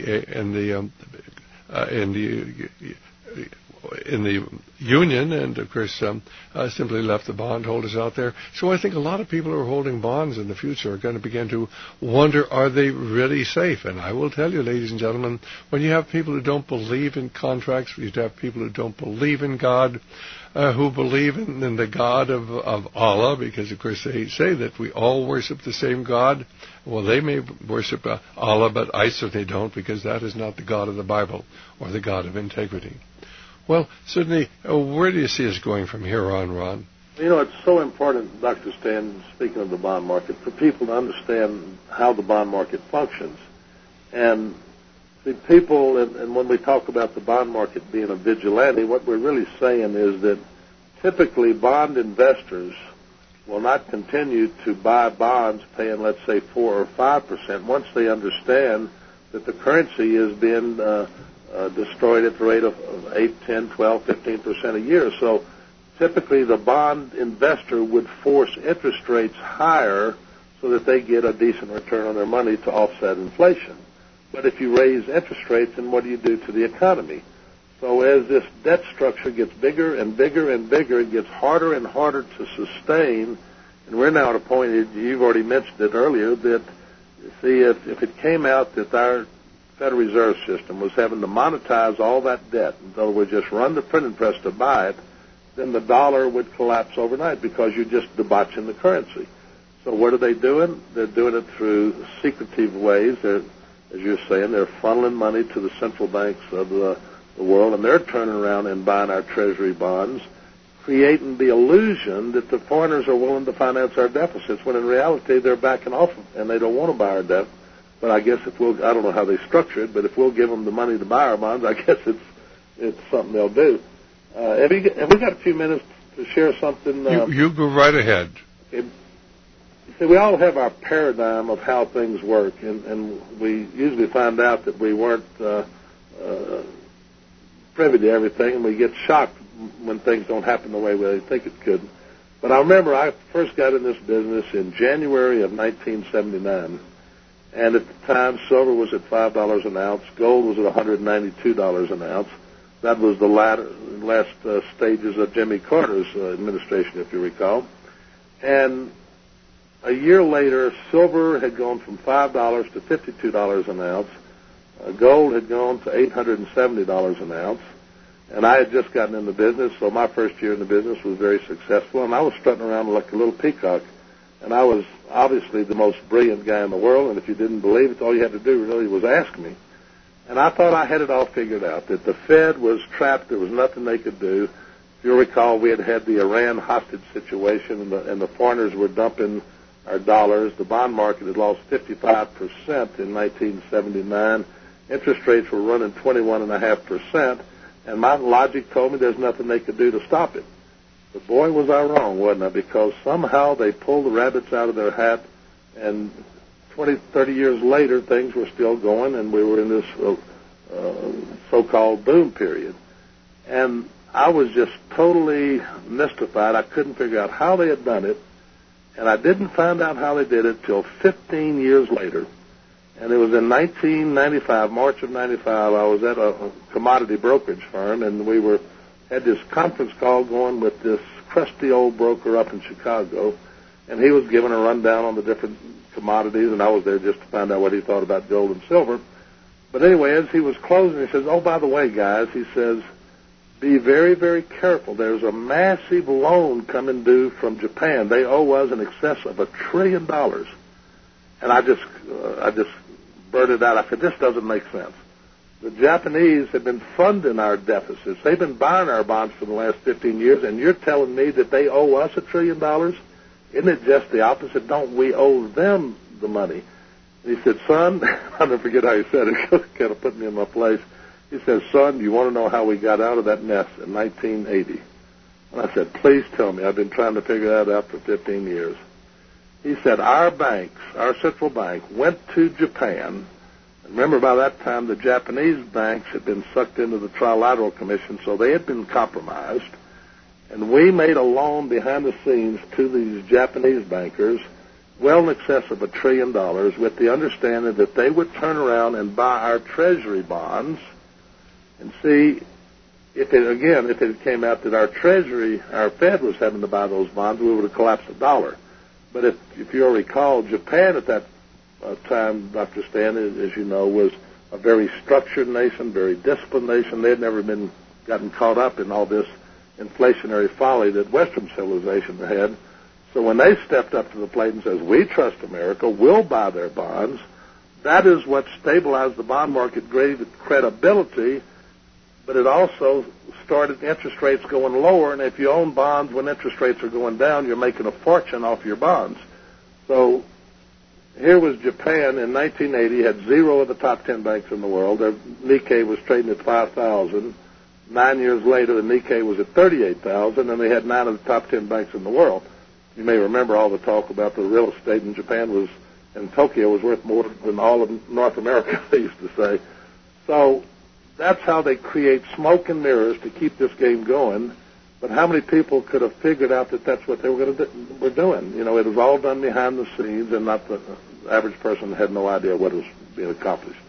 Speaker 1: the union, and of course simply left the bondholders out there. So I think a lot of people who are holding bonds in the future are going to begin to wonder, are they really safe? And I will tell you, ladies and gentlemen, when you have people who don't believe in contracts, you have people who don't believe in God, who believe in the God of Allah, because of course they say that we all worship the same God. Well, they may worship Allah, but I certainly don't, because that is not the God of the Bible or the God of integrity. Well, certainly, where do you see us going from here on, Ron?
Speaker 2: You know, it's so important, Dr. Stan, speaking of the bond market, for people to understand how the bond market functions. And the people, and when we talk about the bond market being a vigilante, what we're really saying is that typically bond investors will not continue to buy bonds paying, let's say, 4 or 5% once they understand that the currency is being destroyed at the rate of 8, 10, 12, 15% a year. So typically the bond investor would force interest rates higher so that they get a decent return on their money to offset inflation. But if you raise interest rates, then what do you do to the economy? So as this debt structure gets bigger and bigger and bigger, it gets harder and harder to sustain. And we're now at a point, you've already mentioned it earlier, that, see, if it came out that our Federal Reserve System was having to monetize all that debt, in other words, just run the printing press to buy it, then the dollar would collapse overnight because you're just debauching the currency. So what are they doing? They're doing it through secretive ways. As you're saying, they're funneling money to the central banks of the world, and they're turning around and buying our treasury bonds, creating the illusion that the foreigners are willing to finance our deficits, when in reality they're backing off and they don't want to buy our debt. But I guess I don't know how they structure it, but if we'll give them the money to buy our bonds, I guess it's something they'll do. Have we got a few minutes to share something?
Speaker 1: You go right ahead.
Speaker 2: See, we all have our paradigm of how things work, and we usually find out that we weren't privy to everything, and we get shocked when things don't happen the way we think it could. But I remember I first got in this business in January of 1979, and at the time silver was at $5 an ounce, gold was at $192 an ounce. That was the last stages of Jimmy Carter's administration, if you recall. And a year later, silver had gone from $5 to $52 an ounce. Gold had gone to $870 an ounce. And I had just gotten in the business, so my first year in the business was very successful. And I was strutting around like a little peacock. And I was obviously the most brilliant guy in the world. And if you didn't believe it, all you had to do really was ask me. And I thought I had it all figured out, that the Fed was trapped. There was nothing they could do. If you recall, we had the Iran hostage situation, and the foreigners were dumping our dollars. The bond market had lost 55% in 1979. Interest rates were running 21.5%. And my logic told me there's nothing they could do to stop it. But boy, was I wrong, wasn't I? Because somehow they pulled the rabbits out of their hat, and 20, 30 years later, things were still going, and we were in this so-called boom period. And I was just totally mystified. I couldn't figure out how they had done it, and I didn't find out how they did it till 15 years later. And it was in 1995, March of 95, I was at a commodity brokerage firm, and we had this conference call going with this crusty old broker up in Chicago, and he was giving a rundown on the different commodities, and I was there just to find out what he thought about gold and silver. But anyway, as he was closing, he says, "Oh, by the way, guys," he says, "be very, very careful. There's a massive loan coming due from Japan. They owe us in excess of $1 trillion." And I just blurted out. I said, "This doesn't make sense. The Japanese have been funding our deficits. They've been buying our bonds for the last 15 years, and you're telling me that they owe us $1 trillion? Isn't it just the opposite? Don't we owe them the money?" And he said, "Son," I'll never forget how he said it, kind of put me in my place. He says, "Son, you want to know how we got out of that mess in 1980? And I said, "Please tell me. I've been trying to figure that out for 15 years. He said, "Our banks, our central bank, went to Japan. And remember, by that time, the Japanese banks had been sucked into the Trilateral Commission, so they had been compromised. And we made a loan behind the scenes to these Japanese bankers, well in excess of $1 trillion, with the understanding that they would turn around and buy our treasury bonds. And see, if it came out that our treasury, our Fed was having to buy those bonds, we would have collapsed the dollar. But if you'll recall, Japan at that time, Dr. Stan, as you know, was a very structured nation, very disciplined nation. They had never gotten caught up in all this inflationary folly that Western civilization had. So when they stepped up to the plate and says, "We trust America, we'll buy their bonds," that is what stabilized the bond market, gave it credibility, but it also started interest rates going lower, and if you own bonds when interest rates are going down, you're making a fortune off your bonds. So here was Japan in 1980, had 0 of the top 10 banks in the world. Their Nikkei was trading at 5,000. 9 years later, the Nikkei was at 38,000, and they had 9 of the top 10 banks in the world. You may remember all the talk about the real estate in Japan and Tokyo was worth more than all of North America, they used to say. So that's how they create smoke and mirrors to keep this game going. But how many people could have figured out that that's what they were doing? You know, it was all done behind the scenes, and not the average person had no idea what was being accomplished.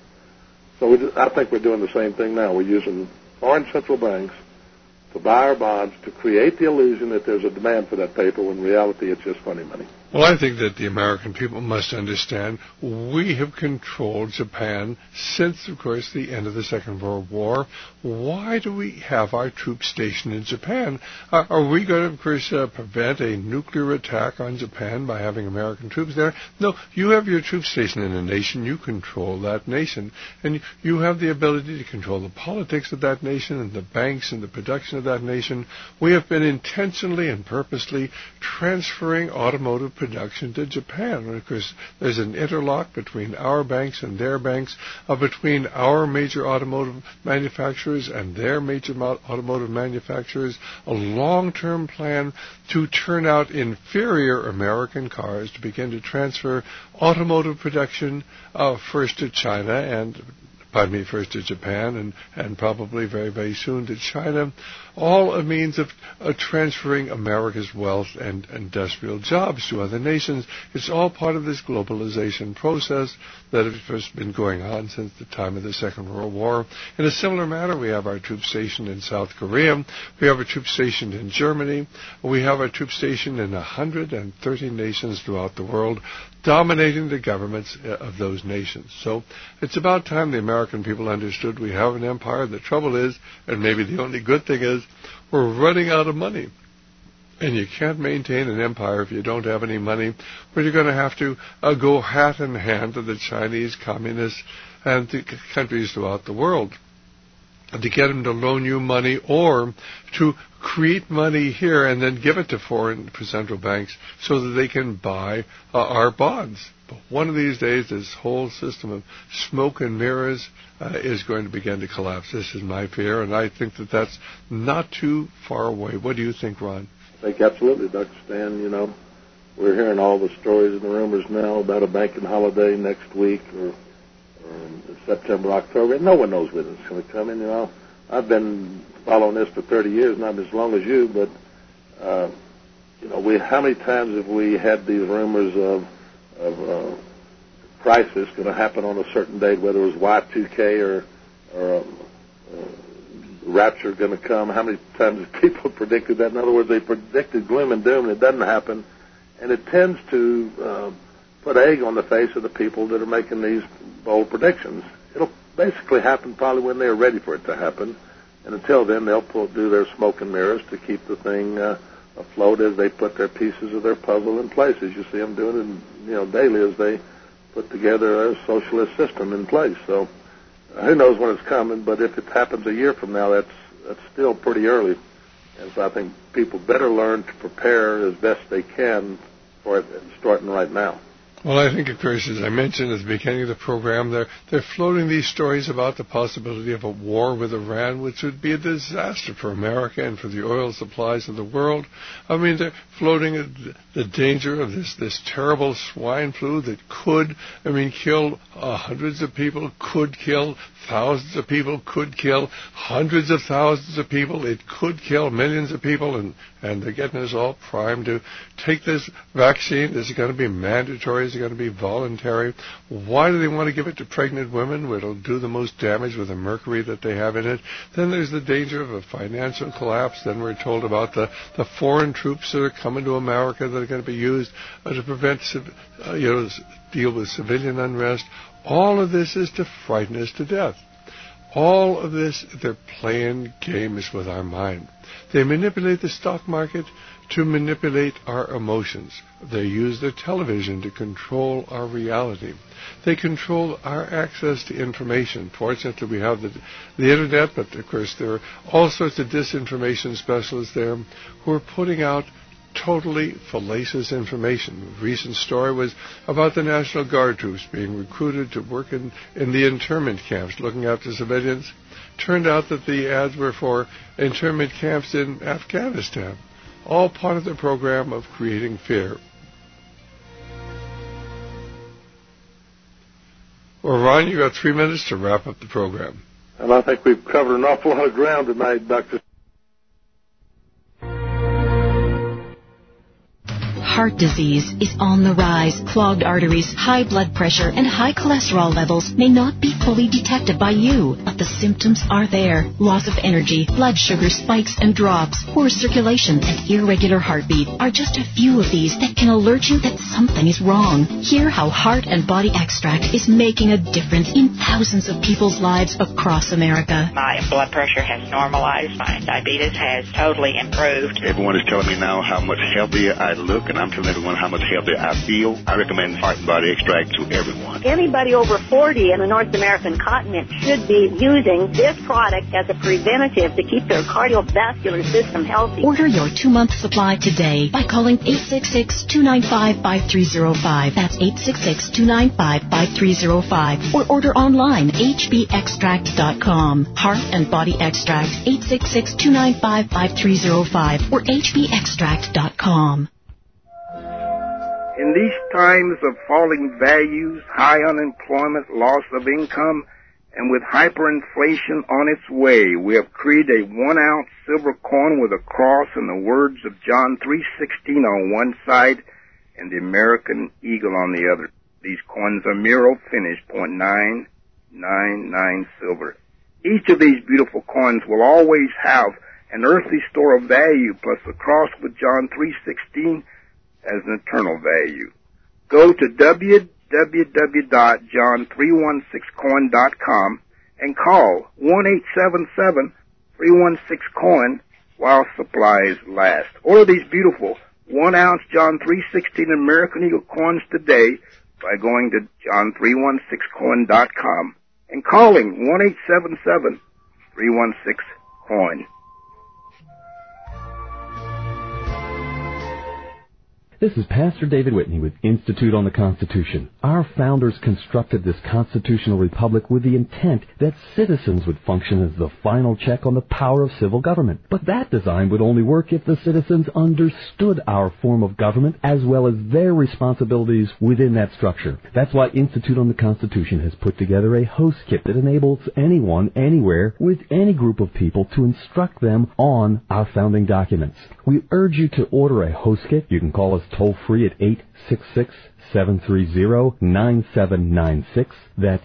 Speaker 2: So I think we're doing the same thing now. We're using foreign central banks to buy our bonds to create the illusion that there's a demand for that paper, when in reality it's just funny money.
Speaker 1: Well, I think that the American people must understand we have controlled Japan since, of course, the end of the Second World War. Why do we have our troops stationed in Japan? Are we going to, of course, prevent a nuclear attack on Japan by having American troops there? No, you have your troops stationed in a nation. You control that nation. And you have the ability to control the politics of that nation and the banks and the production of that nation. We have been intentionally and purposely transferring automotive production to Japan. And of course, there's an interlock between our banks and their banks, between our major automotive manufacturers and their major automotive manufacturers, a long-term plan to turn out inferior American cars, to begin to transfer automotive production first to China first to Japan and probably very, very soon to China, all a means of transferring America's wealth and industrial jobs to other nations. It's all part of this globalization process that has been going on since the time of the Second World War. In a similar manner, we have our troops stationed in South Korea. We have our troops stationed in Germany. We have our troops stationed in 130 nations throughout the world, dominating the governments of those nations. So it's about time the American people understood we have an empire. The trouble is, and maybe the only good thing is, we're running out of money. And you can't maintain an empire if you don't have any money, but you're going to have to go hat in hand to the Chinese communists and the countries throughout the world to get them to loan you money, or to create money here and then give it to foreign central banks so that they can buy our bonds. But one of these days, this whole system of smoke and mirrors is going to begin to collapse. This is my fear, and I think that that's not too far away. What do you think, Ron?
Speaker 2: I think absolutely, Dr. Stan. You know, we're hearing all the stories and the rumors now about a banking holiday next week or September, October. No one knows when it's going to come in. You know, I've been following this for 30 years, not as long as you, but how many times have we had these rumors of crisis going to happen on a certain date, whether it was Y2K or rapture going to come? How many times have people predicted that? In other words, they predicted gloom and doom, and it doesn't happen, and it tends to put egg on the face of the people that are making these bold predictions. It'll basically happen probably when they're ready for it to happen, and until then, they'll do their smoke and mirrors to keep the thing afloat as they put their pieces of their puzzle in place, as you see them doing it, daily as they put together a socialist system in place. So who knows when it's coming, but if it happens a year from now, that's still pretty early. And so I think people better learn to prepare as best they can for it starting right now.
Speaker 1: Well, I think, of course, as I mentioned at the beginning of the program, they're floating these stories about the possibility of a war with Iran, which would be a disaster for America and for the oil supplies of the world. I mean, they're floating the danger of this terrible swine flu that could, kill hundreds of people, could kill thousands of people, could kill hundreds of thousands of people. It could kill millions of people, and they're getting us all primed to take this vaccine. Is it going to be mandatory? Is it going to be voluntary? Why do they want to give it to pregnant women where it'll do the most damage with the mercury that they have in it? Then there's the danger of a financial collapse. Then we're told about the foreign troops that are coming to America that are going to be used to prevent, deal with civilian unrest. All of this is to frighten us to death. All of this, they're playing games with our mind. They manipulate the stock market to manipulate our emotions. They use their television to control our reality. They control our access to information. Fortunately, we have the Internet, but of course there are all sorts of disinformation specialists there who are putting out totally fallacious information. A recent story was about the National Guard troops being recruited to work in the internment camps, looking after civilians. Turned out that the ads were for internment camps in Afghanistan, all part of the program of creating fear. Well, Ron, you got 3 minutes to wrap up the program.
Speaker 2: And I think we've covered an awful lot of ground tonight, Dr.
Speaker 7: Heart disease is on the rise. Clogged arteries, high blood pressure, and high cholesterol levels may not be fully detected by you, but the symptoms are there. Loss of energy, blood sugar spikes and drops, poor circulation, and irregular heartbeat are just a few of these that can alert you that something is wrong. Hear how Heart and Body Extract is making a difference in thousands of people's lives across America.
Speaker 8: My blood pressure has normalized. My diabetes has totally improved.
Speaker 9: Everyone is telling me now how much healthier I look, and I'm telling everyone how much healthier I feel. I recommend Heart and Body Extract to everyone.
Speaker 10: Anybody over 40 in the North American continent should be using this product as a preventative to keep their cardiovascular system healthy.
Speaker 7: Order your 2-month supply today by calling 866-295-5305. That's 866-295-5305. Or order online, hbextract.com. Heart and Body Extract, 866-295-5305 or hbextract.com.
Speaker 11: In these times of falling values, high unemployment, loss of income, and with hyperinflation on its way, we have created a 1-ounce silver coin with a cross and the words of John 3:16 on one side and the American eagle on the other. These coins are Miro finished, .999 silver. Each of these beautiful coins will always have an earthly store of value plus the cross with John 3:16 as an eternal value. Go to www.john316coin.com and call 1-877-316-COIN while supplies last. Order these beautiful 1-ounce John 3:16 American Eagle coins today by going to john316coin.com and calling 1-877-316-COIN.
Speaker 6: This is Pastor David Whitney with Institute on the Constitution. Our founders constructed this constitutional republic with the intent that citizens would function as the final check on the power of civil government. But that design would only work if the citizens understood our form of government as well as their responsibilities within that structure. That's why Institute on the Constitution has put together a host kit that enables anyone, anywhere, with any group of people to instruct them on our founding documents. We urge you to order a host kit. You can call us toll-free at 866-730-9796. That's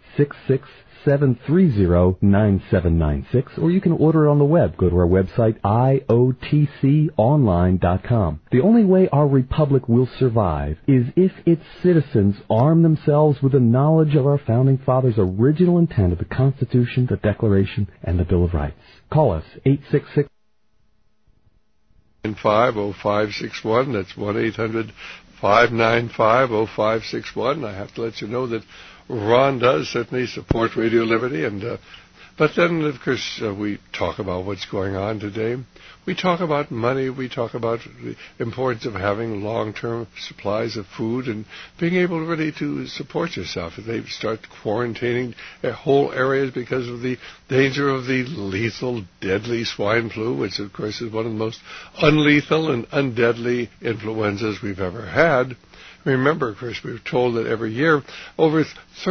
Speaker 6: 866-730-9796. Or you can order it on the web. Go to our website, iotconline.com. The only way our republic will survive is if its citizens arm themselves with the knowledge of our founding fathers' original intent of the Constitution, the Declaration, and the Bill of Rights. Call us, 866
Speaker 1: 50561. That's 1-800-595-0561. I have to let you know that Ron does certainly support Radio Liberty, but then, of course, we talk about what's going on today. We talk about money. We talk about the importance of having long-term supplies of food and being able really to support yourself. If they start quarantining whole areas because of the danger of the lethal, deadly swine flu, which, of course, is one of the most unlethal and undeadly influenzas we've ever had. Remember, of course, we're told that every year over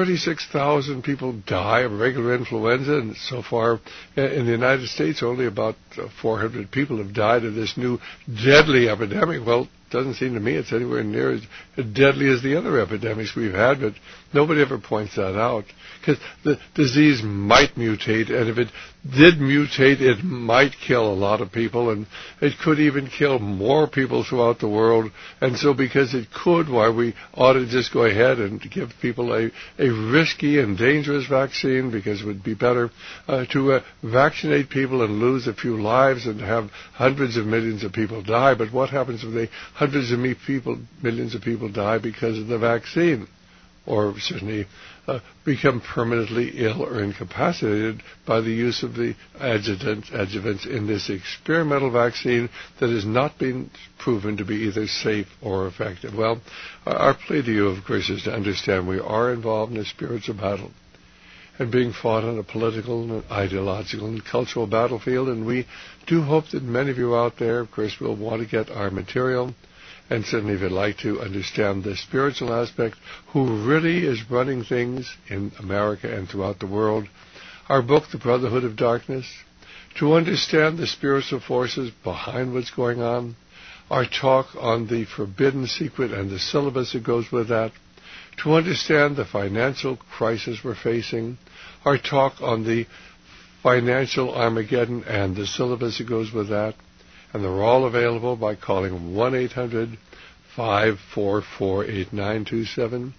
Speaker 1: 36,000 people die of regular influenza, and so far in the United States only about 400 people have died of this new deadly epidemic. Well, it doesn't seem to me it's anywhere near as deadly as the other epidemics we've had, but nobody ever points that out. Because the disease might mutate, and if it did mutate, it might kill a lot of people, and it could even kill more people throughout the world. And so because it could, why we ought to just go ahead and give people a risky and dangerous vaccine, because it would be better to vaccinate people and lose a few lives and have hundreds of millions of people die. But what happens if hundreds of millions of people die because of the vaccine? Or certainly become permanently ill or incapacitated by the use of the adjuvants in this experimental vaccine that has not been proven to be either safe or effective. Well, our plea to you, of course, is to understand we are involved in a spiritual battle and being fought on a political and ideological and cultural battlefield, and we do hope that many of you out there, of course, will want to get our material. And certainly if you'd like to understand the spiritual aspect, who really is running things in America and throughout the world, our book, The Brotherhood of Darkness, to understand the spiritual forces behind what's going on, our talk on the forbidden secret and the syllabus that goes with that, to understand the financial crisis we're facing, our talk on the financial Armageddon and the syllabus that goes with that. And they're all available by calling 1-800-544-8927.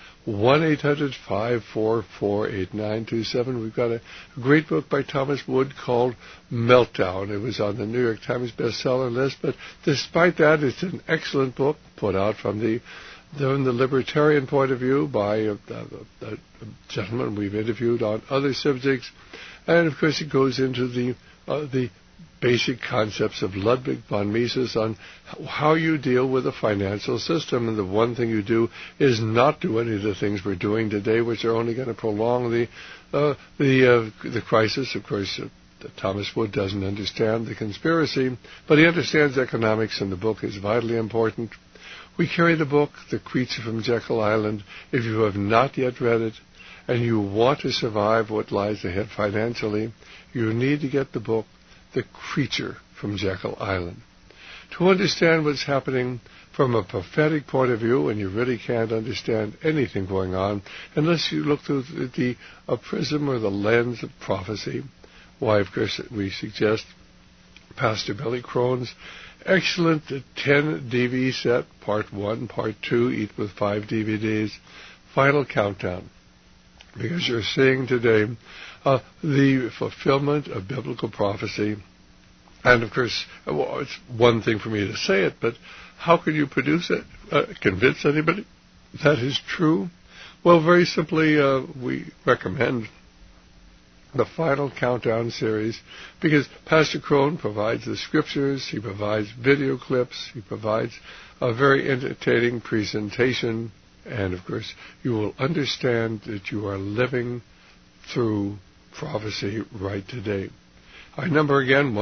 Speaker 1: 1-800-544-8927. We've got a great book by Thomas Wood called Meltdown. It was on the New York Times bestseller list, but despite that, it's an excellent book put out from the libertarian point of view by a gentleman we've interviewed on other subjects. And, of course, it goes into the basic concepts of Ludwig von Mises on how you deal with a financial system. And the one thing you do is not do any of the things we're doing today, which are only going to prolong the crisis. Of course, Thomas Wood doesn't understand the conspiracy, but he understands economics, and the book is vitally important. We carry the book, The Creature from Jekyll Island. If you have not yet read it and you want to survive what lies ahead financially, you need to get the book, The Creature from Jekyll Island. To understand what's happening from a prophetic point of view, and you really can't understand anything going on unless you look through the prism or the lens of prophecy, why, of course, we suggest Pastor Billy Crone's excellent 10 DVD set, Part 1, Part 2, each with 5 DVDs, Final Countdown. Because you're seeing today the fulfillment of biblical prophecy. And, of course, it's one thing for me to say it, but how can you produce it? Convince anybody that is true? Well, very simply, we recommend the final countdown series, because Pastor Crone provides the scriptures, he provides video clips, he provides a very entertaining presentation, and of course you will understand that you are living through prophecy right today. Our number again,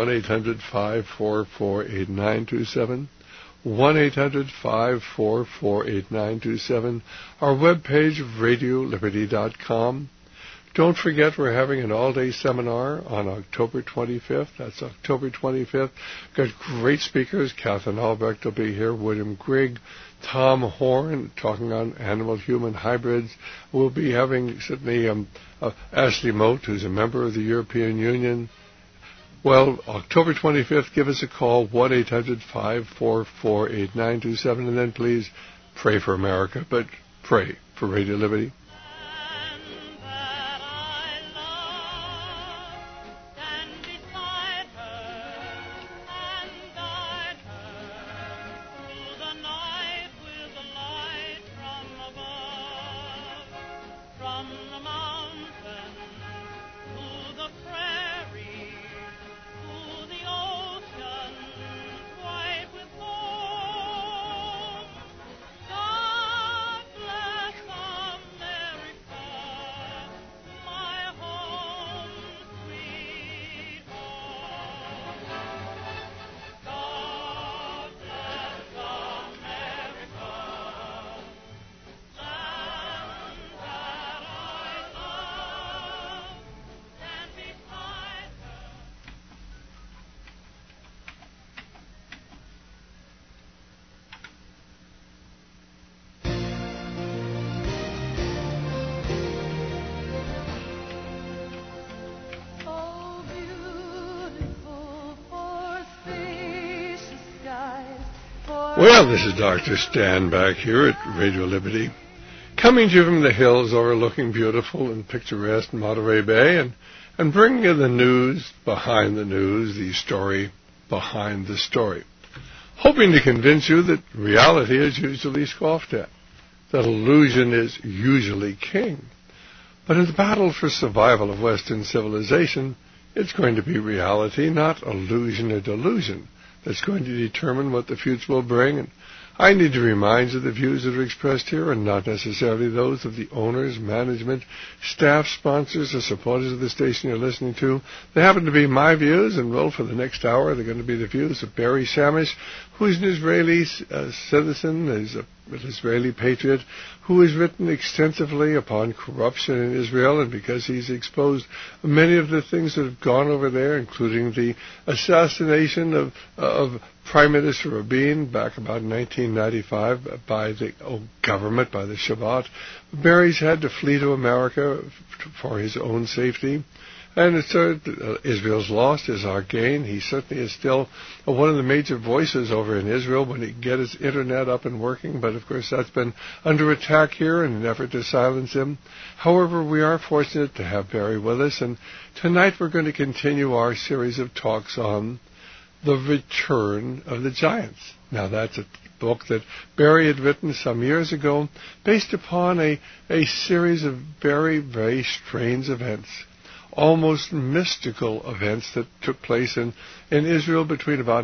Speaker 1: 1-800-544-8927, 1-800-544-8927, our webpage, radioliberty.com. Don't forget we're having an all-day seminar on October 25th. That's October 25th. Got great speakers. Catherine Albrecht will be here. William Grigg, Tom Horn, talking on animal-human hybrids. We'll be having certainly Ashley Moat, who's a member of the European Union. Well, October 25th, give us a call, 1-800-544-8927, and then please pray for America, but pray for Radio Liberty. Well, this is Dr. Stan back here at Radio Liberty, coming to you from the hills overlooking beautiful and picturesque Monterey Bay, and bringing you the news behind the news, the story behind the story, hoping to convince you that reality is usually scoffed at, that illusion is usually king. But in the battle for survival of Western civilization, it's going to be reality, not illusion or delusion, that's going to determine what the future will bring. And I need to remind you the views that are expressed here are not necessarily those of the owners, management, staff, sponsors, or supporters of the station you're listening to. They happen to be my views, and well, for the next hour, they're going to be the views of Barry Shamish, who is an Israeli citizen, is an Israeli patriot, who has written extensively upon corruption in Israel, and because he's exposed many of the things that have gone over there, including the assassination of Prime Minister Rabin back about 1995 by the government, by the Shabbat. Barry's had to flee to America for his own safety. And it's Israel's loss is our gain. He certainly is still one of the major voices over in Israel when he can get his internet up and working. But, of course, that's been under attack here in an effort to silence him. However, we are fortunate to have Barry with us. And tonight we're going to continue our series of talks on The Return of the Giants. Now, that's a book that Barry had written some years ago based upon a series of very, very strange events, almost mystical events that took place in Israel between about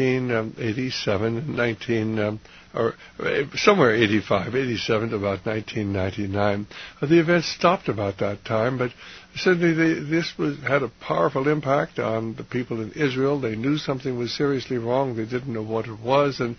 Speaker 1: 1987 and somewhere 85, 87 to about 1999. The events stopped about that time, but certainly this had a powerful impact on the people in Israel. They knew something was seriously wrong. They didn't know what it was, and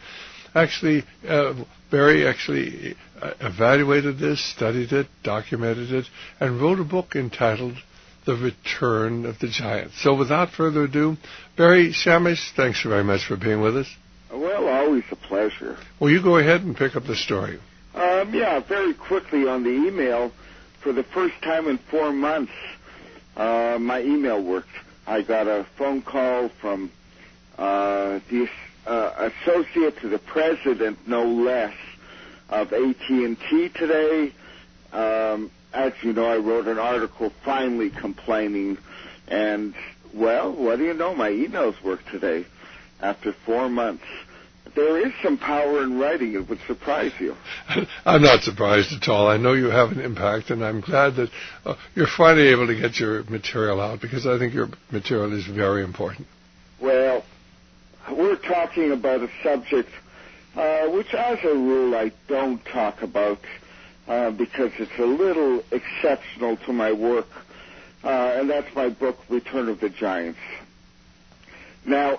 Speaker 1: Barry actually evaluated this, studied it, documented it, and wrote a book entitled The Return of the Giants. So without further ado, Barry Shamish, thanks very much for being with us.
Speaker 11: Well, always a pleasure.
Speaker 1: Well, you go ahead and pick up the story.
Speaker 11: Very quickly on the email. For the first time in 4 months, my email worked. I got a phone call from the associate to the president, no less, of AT&T today. As you know, I wrote an article finally complaining, and, well, what do you know? My emails work today after 4 months.
Speaker 12: there is some power in writing. It would surprise you.
Speaker 1: I'm not surprised at all. I know you have an impact, and I'm glad that you're finally able to get your material out, because I think your material is very important.
Speaker 12: Well, we're talking about a subject which, as a rule, I don't talk about because it's a little exceptional to my work, and that's my book, Return of the Giants. Now,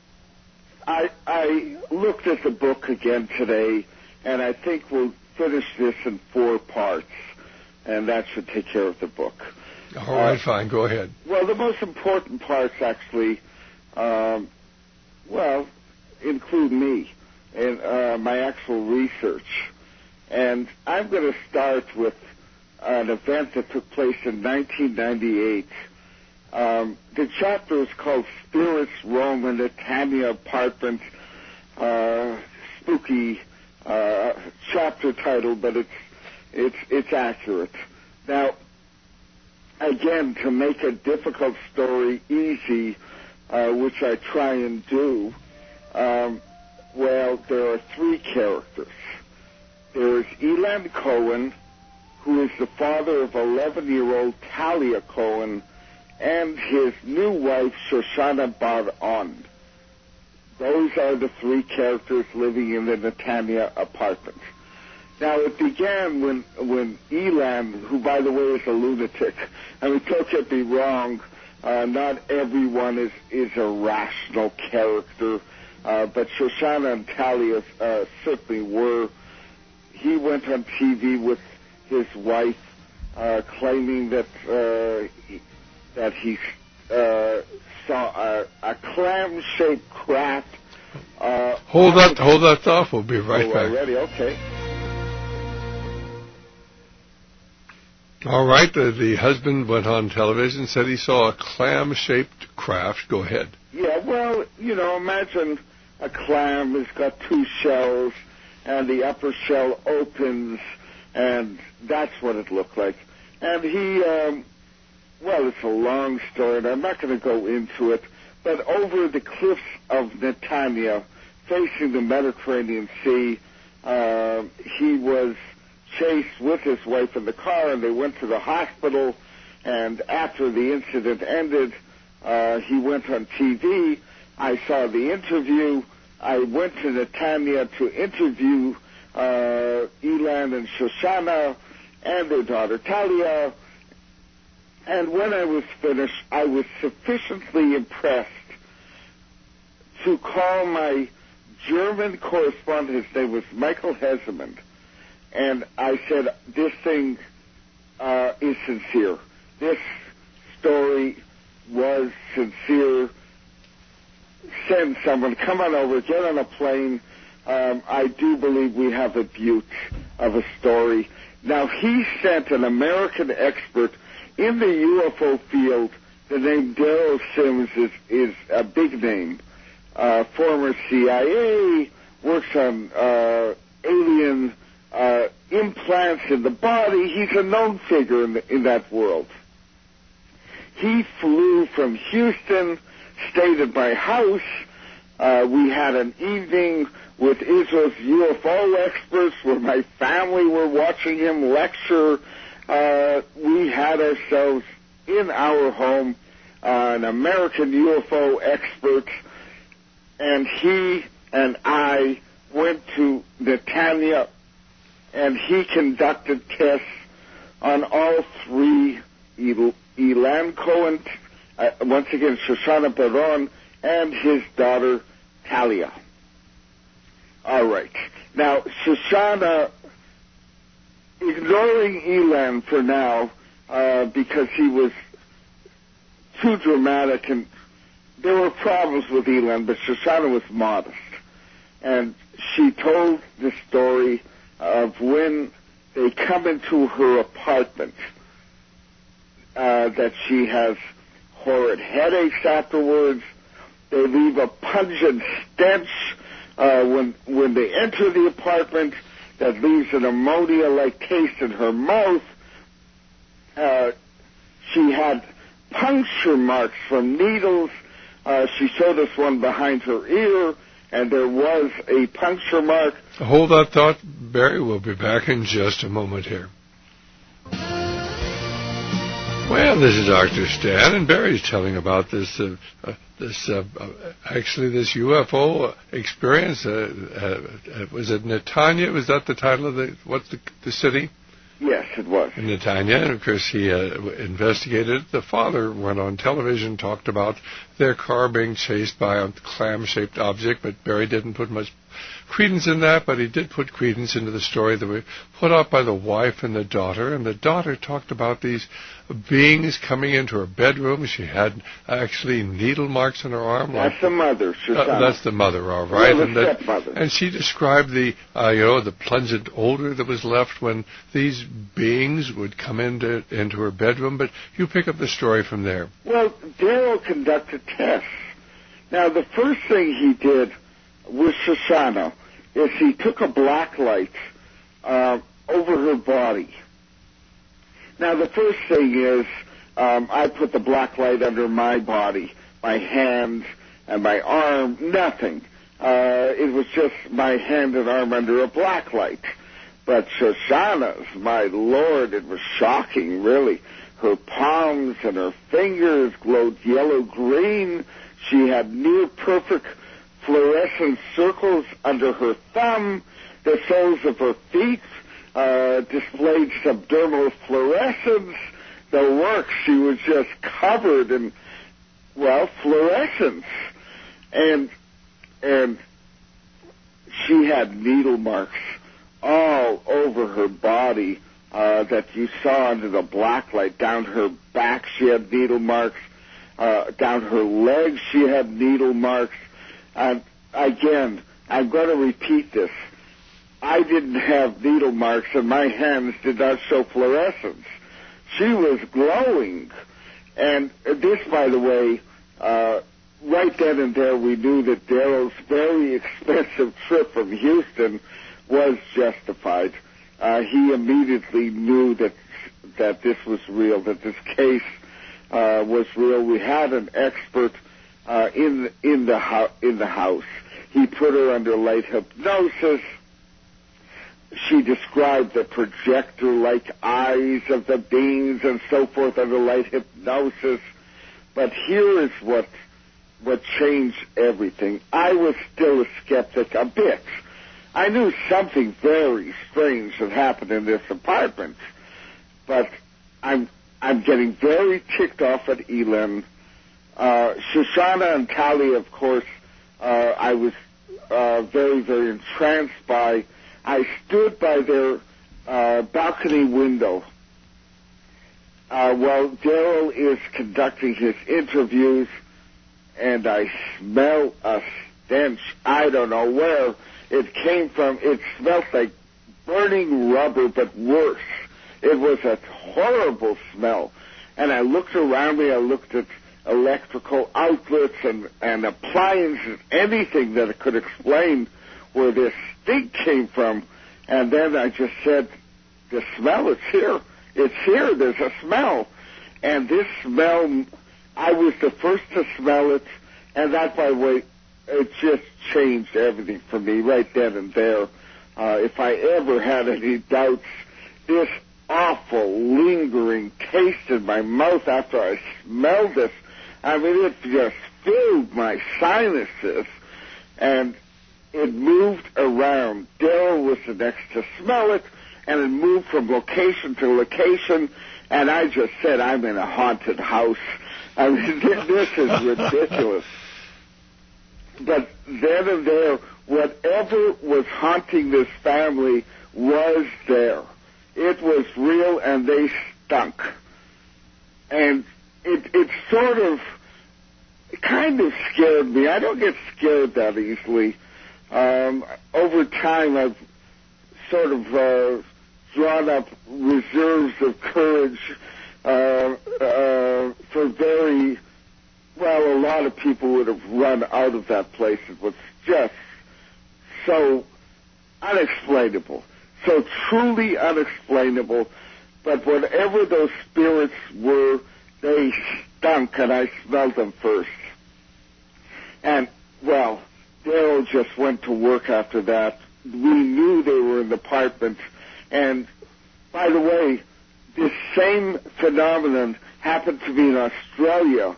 Speaker 12: I looked at the book again today, and I think we'll finish this in 4 parts, and that should take care of the book.
Speaker 1: All right, fine. Go ahead.
Speaker 12: Well, the most important parts actually, include me and my actual research. And I'm going to start with an event that took place in 1998. The chapter is called Spirits Roam in the Tanya Apartment. Spooky chapter title, but it's accurate. Now, again, to make a difficult story easy, which I try and do, there are 3 characters. There is Elan Cohen, who is the father of 11-year-old Talia Cohen, and his new wife, Shoshana Bar-On. Those are the 3 characters living in the Netanya apartment. Now, it began when Elan, who, by the way, is a lunatic, I mean, don't get me wrong, not everyone is a rational character, but Shoshana and Talia certainly were. He went on TV with his wife, claiming that he saw a clam-shaped craft.
Speaker 1: Hold that thought. We'll be right back.
Speaker 12: Already, okay.
Speaker 1: All right. The husband went on television, said he saw a clam-shaped craft. Go ahead.
Speaker 12: Yeah, well, imagine a clam has got 2 shells, and the upper shell opens, and that's what it looked like. And he, it's a long story, and I'm not going to go into it, but over the cliffs of Netanya, facing the Mediterranean Sea, he was chased with his wife in the car, and they went to the hospital, and after the incident ended, he went on TV. I saw the interview. I went to Netanya to interview Elan and Shoshana and their daughter Talia, and when I was finished, I was sufficiently impressed to call my German correspondent. His name was Michael Hesemann, and I said, this thing is sincere. This story was sincere. Send someone, come on over, get on a plane. I do believe we have a beaut of a story. Now, he sent an American expert in the UFO field. The name Daryl Sims is a big name. Former CIA, works on alien implants in the body. He's a known figure in that world. He flew from Houston, stayed at my house. We had an evening with Israel's UFO experts where my family were watching him lecture. We had ourselves in our home an American UFO expert, and he and I went to Netanya, and he conducted tests on all 3, Elan Cohen, once again Shoshana Bar-On, and his daughter Talia. All right. Now, Shoshana, ignoring Elan for now, because he was too dramatic, and there were problems with Elan, but Shoshana was modest. And she told the story of when they come into her apartment, that she has horrid headaches afterwards. They leave a pungent stench when they enter the apartment that leaves an ammonia-like taste in her mouth. She had puncture marks from needles. She showed us one behind her ear, and there was a puncture mark.
Speaker 1: Hold that thought, Barry. We'll be back in just a moment here. Well, this is Dr. Stan, and Barry's telling about this UFO experience. Was it Netanya? Was that the title of the city?
Speaker 12: Yes, it was.
Speaker 1: In Netanya, and of course he investigated. The father went on television, talked about their car being chased by a clam-shaped object, but Barry didn't put much credence in that, but he did put credence into the story that was put out by the wife and the daughter talked about these beings coming into her bedroom. She had actually needle marks on her arm.
Speaker 12: That's the mother, Shoshana.
Speaker 1: That's the mother, all right.
Speaker 12: Well, the stepmother.
Speaker 1: And she described the pungent odor that was left when these beings would come into her bedroom. But you pick up the story from there.
Speaker 12: Well, Daryl conducted tests. Now, the first thing he did with Shoshana is he took a black light over her body. Now, the first thing is I put the black light under my body, my hand and my arm, nothing. It was just my hand and arm under a black light. But Shoshana's, my Lord, it was shocking, really. Her palms and her fingers glowed yellow-green. She had near-perfect fluorescent circles under her thumb. The soles of her feet displayed subdermal fluorescence. The works, she was just covered in, fluorescence. And she had needle marks all over her body that you saw under the black light. Down her back she had needle marks. Down her legs she had needle marks. Again, I'm going to repeat this. I didn't have needle marks and my hands did not show fluorescence. She was glowing. And this, by the way, right then and there we knew that Daryl's very expensive trip from Houston was justified. He immediately knew that this was real, that this case was real. We had an expert in the house. He put her under light hypnosis. She described the projector-like eyes of the beings and so forth under light hypnosis. But here is what changed everything. I was still a skeptic a bit. I knew something very strange had happened in this apartment, but I'm getting very ticked off at Elin. Shoshana and Tali, of course, I was very, very entranced by. I stood by their balcony window while Daryl is conducting his interviews, and I smell a stench. I don't know where it came from. It smelled like burning rubber, but worse. It was a horrible smell. And I looked around me. I looked at electrical outlets and appliances, anything that could explain where this stink came from. And then I just said, the smell is here. It's here. There's a smell. And this smell, I was the first to smell it. And that, by the way, it just changed everything for me right then and there. If I ever had any doubts, this awful, lingering taste in my mouth after I smelled this, I mean, it just filled my sinuses, and it moved around. Daryl was the next to smell it, and it moved from location to location, and I just said, I'm in a haunted house. I mean, this is ridiculous. But then and there, whatever was haunting this family was there. It was real, and they stunk. And it sort of, kind of scared me. I don't get scared that easily. Over time, I've sort of drawn up reserves of courage for very, a lot of people would have run out of that place. It was just so unexplainable, so truly unexplainable. But whatever those spirits were, they stunk, and I smelled them first. And, Daryl just went to work after that. We knew they were in the apartment. And, by the way, this same phenomenon happened to be in Australia.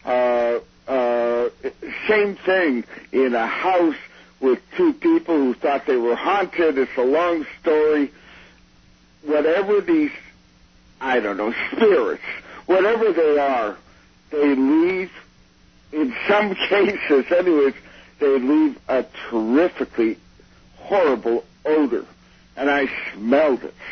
Speaker 12: Same thing, in a house with two people who thought they were haunted. It's a long story. Whatever these, I don't know, spirits, whatever they are, they leave, in some cases anyways, they leave a terrifically horrible odor. And I smelled it.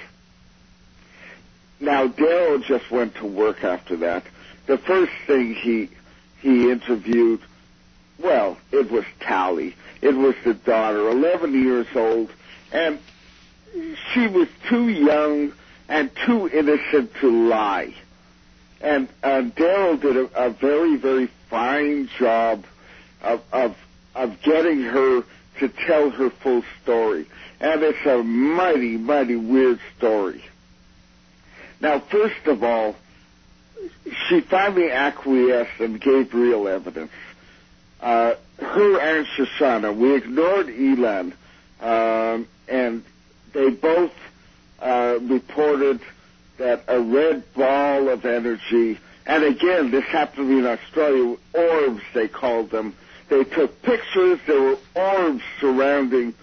Speaker 12: Now, Daryl just went to work after that. The first thing he interviewed, well, it was Tally. It was the daughter, 11 years old, and she was too young and too innocent to lie. And Daryl did a very, very fine job of getting her to tell her full story. And it's a mighty, mighty weird story. Now, first of all, she finally acquiesced and gave real evidence. Her and Shoshana, we ignored Elan, and they both reported that a red ball of energy, and again, this happened to be in Australia, orbs they called them. They took pictures, there were orbs surrounding,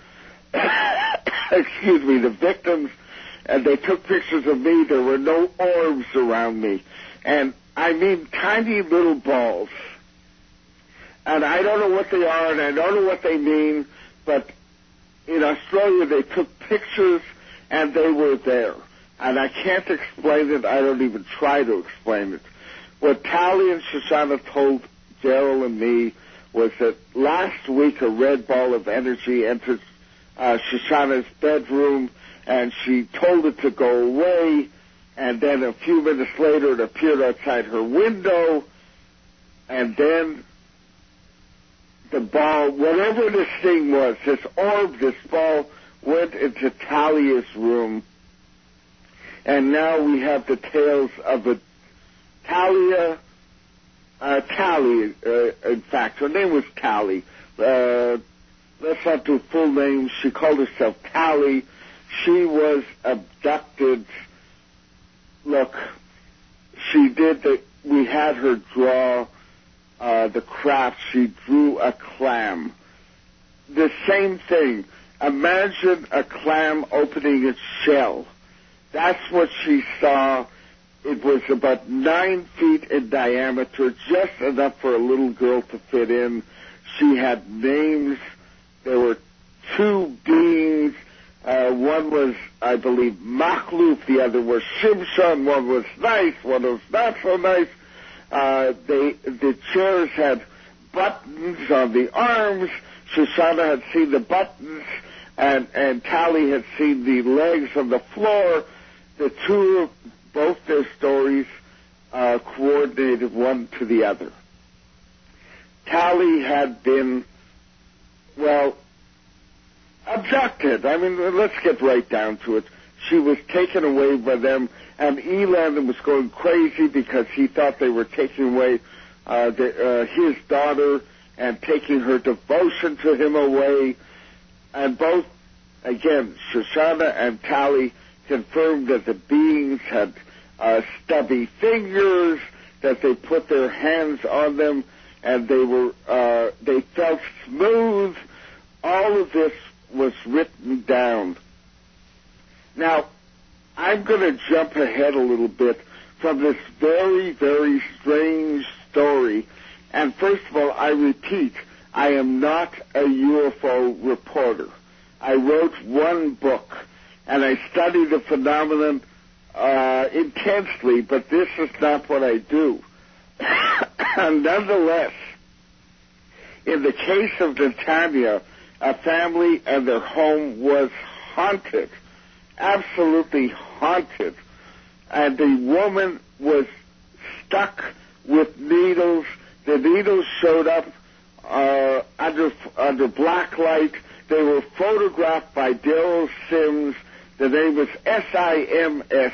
Speaker 12: the victims, and they took pictures of me. There were no orbs around me. And I mean tiny little balls. And I don't know what they are, and I don't know what they mean, but in Australia they took pictures, and they were there. And I can't explain it. I don't even try to explain it. What Tally and Shoshana told Daryl and me was that last week a red ball of energy entered Shoshana's bedroom, and she told it to go away, and then a few minutes later it appeared outside her window, and then the ball, whatever this thing was, this orb, this ball, went into Talia's room, and now we have the tales of a Tally, in fact, her name was Tally. Let's not do full names. She called herself Tally. She was abducted. Look, she did that. We had her draw the craft. She drew a clam. The same thing. Imagine a clam opening its shell. That's what she saw. It was about 9 feet in diameter, just enough for a little girl to fit in. She had names. There were two beings. One was, I believe, Makhluf. The other was Shimshon. One was nice. One was not so nice. The chairs had buttons on the arms. Shoshana had seen the buttons, and Tally had seen the legs on the floor. The two, both their stories, coordinated one to the other. Tally had been, well, abducted. I mean, let's get right down to it. She was taken away by them, and Elan was going crazy because he thought they were taking away his daughter and taking her devotion to him away. And both, again, Shoshana and Tally confirmed that the beings had stubby fingers, that they put their hands on them, and they felt smooth. All of this was written down. Now, I'm going to jump ahead a little bit from this very, very strange story. And first of all, I repeat, I am not a UFO reporter. I wrote one book, and I study the phenomenon intensely, but this is not what I do. Nonetheless, in the case of Netanya, a family and their home was haunted, absolutely haunted. And the woman was stuck with needles. The needles showed up under black light. They were photographed by Daryl Sims. The name was SIMS.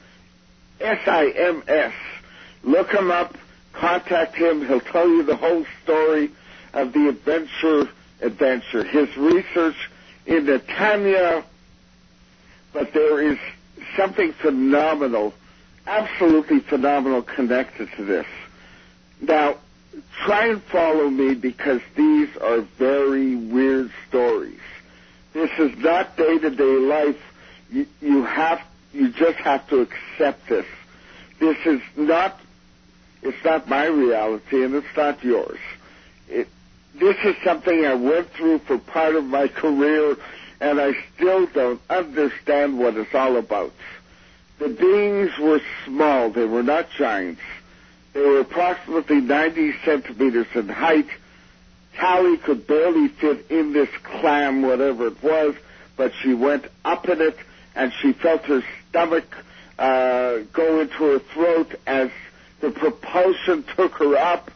Speaker 12: SIMS. Look him up. Contact him. He'll tell you the whole story of the adventure adventure. His research in the Tanya, but there is something phenomenal, absolutely phenomenal connected to this. Now, try and follow me because these are very weird stories. This is not day-to-day life. You just have to accept this. This is not, it's not my reality and it's not yours. This is something I went through for part of my career and I still don't understand what it's all about. The beings were small. They were not giants. They were approximately 90 centimeters in height. Tally could barely fit in this clam, whatever it was, but she went up in it, and she felt her stomach go into her throat as the propulsion took her up.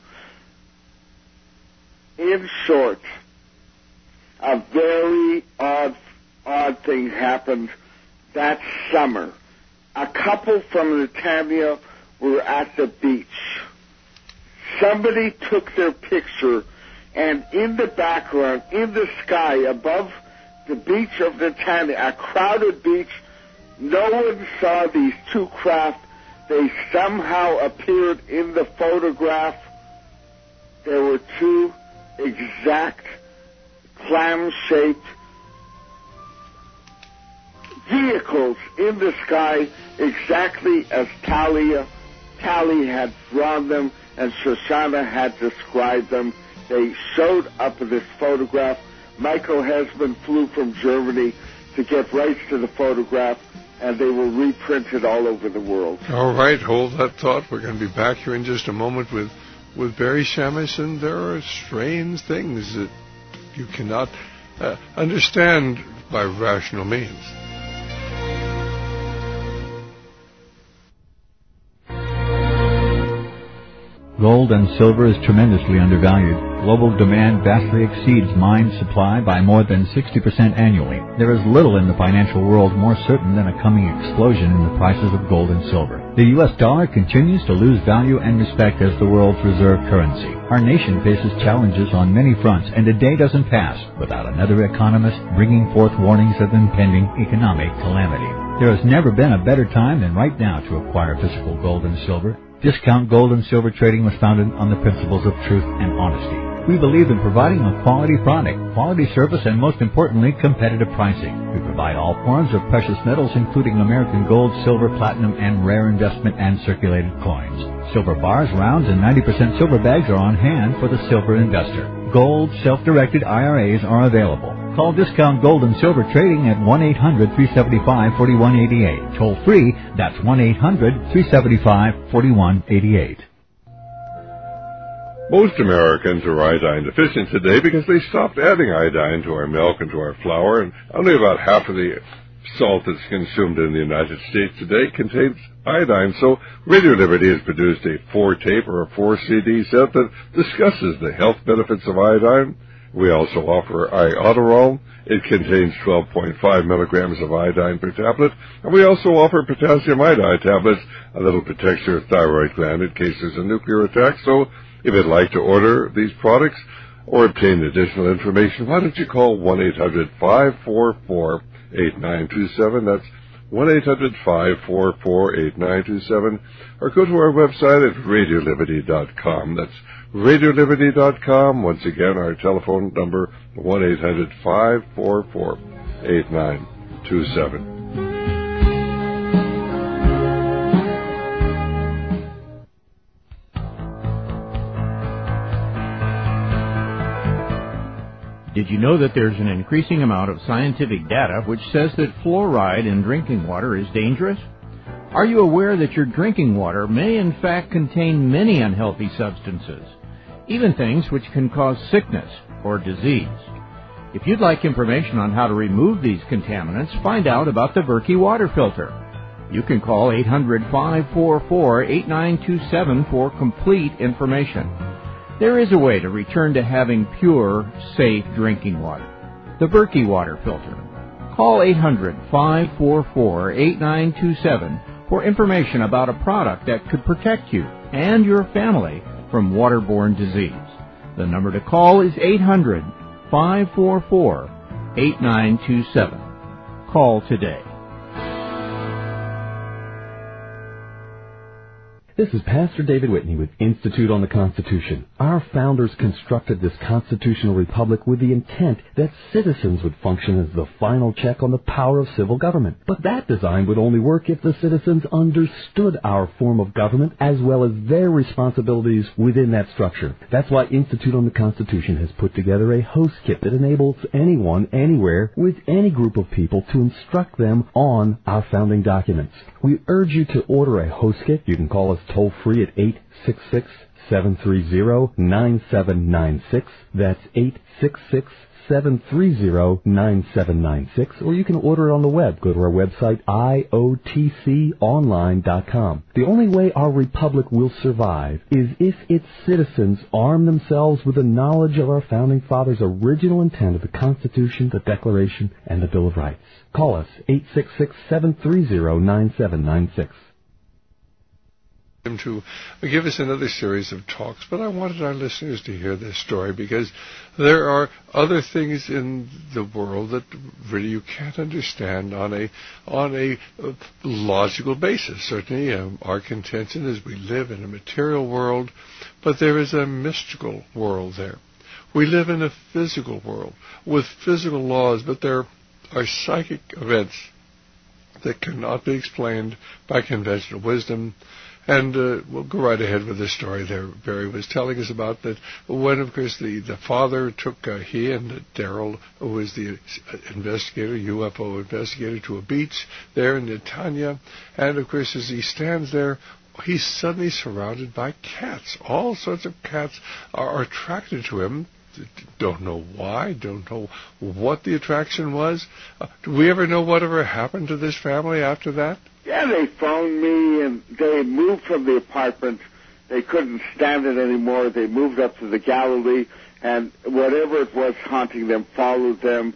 Speaker 12: In short, a very odd thing happened that summer. A couple from the Tanya were at the beach. Somebody took their picture, and in the background, in the sky, above the beach of the Tanya, a crowded beach, no one saw these two craft. They somehow appeared in the photograph. There were two exact clam-shaped vehicles in the sky, exactly as Tally had drawn them and Shoshana had described them. They showed up in this photograph. Michael Hesman flew from Germany to get rights to the photograph, and they were reprinted all over the world.
Speaker 1: All right, hold that thought. We're going to be back here in just a moment with Barry Shamus, and there are strange things that you cannot understand by rational means.
Speaker 4: Gold and silver is tremendously undervalued. Global demand vastly exceeds mine supply by more than 60% annually. There is little in the financial world more certain than a coming explosion in the prices of gold and silver. The U.S. dollar continues to lose value and respect as the world's reserve currency. Our nation faces challenges on many fronts, and a day doesn't pass without another economist bringing forth warnings of impending economic calamity. There has never been a better time than right now to acquire physical gold and silver. Discount Gold and Silver Trading was founded on the principles of truth and honesty. We believe in providing a quality product, quality service, and most importantly, competitive pricing. We provide all forms of precious metals, including American gold, silver, platinum, and rare investment and circulated coins. Silver bars, rounds, and 90% silver bags are on hand for the silver investor. Gold self-directed IRAs are available. Call Discount Gold and Silver Trading at 1-800-375-4188. Toll free, that's 1-800-375-4188.
Speaker 1: Most Americans are iodine deficient today because they stopped adding iodine to our milk and to our flour, and only about half of the salt that's consumed in the United States today contains iodine. So Radio Liberty has produced a 4-tape or a 4-CD set that discusses the health benefits of iodine. We also offer Iodoral. It contains 12.5 milligrams of iodine per tablet. And we also offer potassium iodide tablets, a little protects your thyroid gland in case there's a nuclear attack. So if you'd like to order these products or obtain additional information, why don't you call 1-800-544-8927. That's 1-800-544-8927. Or go to our website at radioliberty.com. That's radioliberty.com. Once again, our telephone number, 1-800-544-8927.
Speaker 5: Did you know that there's an increasing amount of scientific data which says that fluoride in drinking water is dangerous? Are you aware that your drinking water may in fact contain many unhealthy substances, even things which can cause sickness or disease? If you'd like information on how to remove these contaminants, find out about the Berkey water filter. You can call 800-544-8927 for complete information. There is a way to return to having pure, safe drinking water. The Berkey water filter. Call 800-544-8927 for information about a product that could protect you and your family from waterborne disease. The number to call is 544-8927. Call today.
Speaker 6: This is Pastor David Whitney with Institute on the Constitution. Our founders constructed this constitutional republic with the intent that citizens would function as the final check on the power of civil government. But that design would only work if the citizens understood our form of government as well as their responsibilities within that structure. That's why Institute on the Constitution has put together a host kit that enables anyone, anywhere, with any group of people to instruct them on our founding documents. We urge you to order a host kit. You can call us toll-free at 866-730-9796. That's 866-730-9796. Or you can order it on the web. Go to our website, iotconline.com. The only way our republic will survive is if its citizens arm themselves with the knowledge of our founding fathers' original intent of the Constitution, the Declaration, and the Bill of Rights. Call us, 866-730-9796.
Speaker 1: Him to give us another series of talks, but I wanted our listeners to hear this story because there are other things in the world that really you can't understand on a logical basis. Certainly, our contention is we live in a material world, but there is a mystical world there. We live in a physical world with physical laws, but there are psychic events that cannot be explained by conventional wisdom. And we'll go right ahead with this story there. Barry was telling us about that when, of course, the father took he and Daryl, who was the investigator, UFO investigator, to a beach there in Netanya. And, of course, as he stands there, he's suddenly surrounded by cats. All sorts of cats are attracted to him. Don't know why, don't know what the attraction was. Do we ever know whatever happened to this family after that?
Speaker 12: Yeah, they phoned me, and they moved from the apartment. They couldn't stand it anymore. They moved up to the Galilee, and whatever it was haunting them followed them.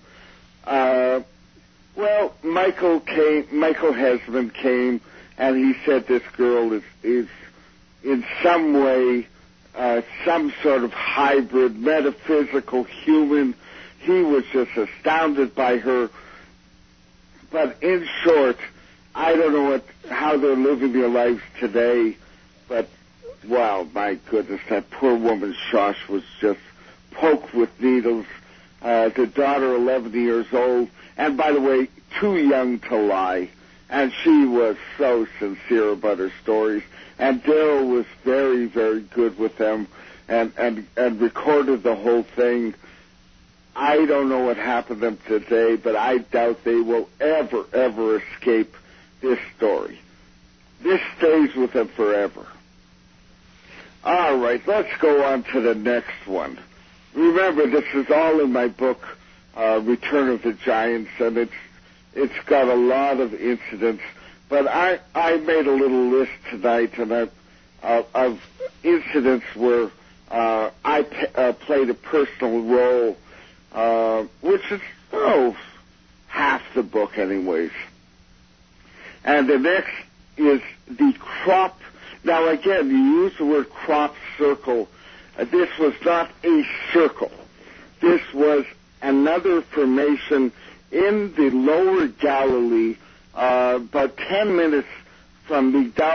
Speaker 12: Well, Michael Hesman came, and he said this girl is in some way some sort of hybrid, metaphysical human. He was just astounded by her. But in short, I don't know how they're living their lives today, but, wow, my goodness, that poor woman, Shosh, was just poked with needles. The daughter, 11 years old, and, by the way, too young to lie. And she was so sincere about her stories. And Daryl was very, very good with them and recorded the whole thing. I don't know what happened to them today, but I doubt they will ever escape this story. This stays with them forever. All right, let's go on to the next one. Remember, this is all in my book, Return of the Giants, and it's got a lot of incidents. But I made a little list tonight of incidents where I played a personal role, which is half the book, anyways. And the next is the crop. Now, again, you use the word crop circle. This was not a circle. This was another formation in the lower Galilee, about 10 minutes from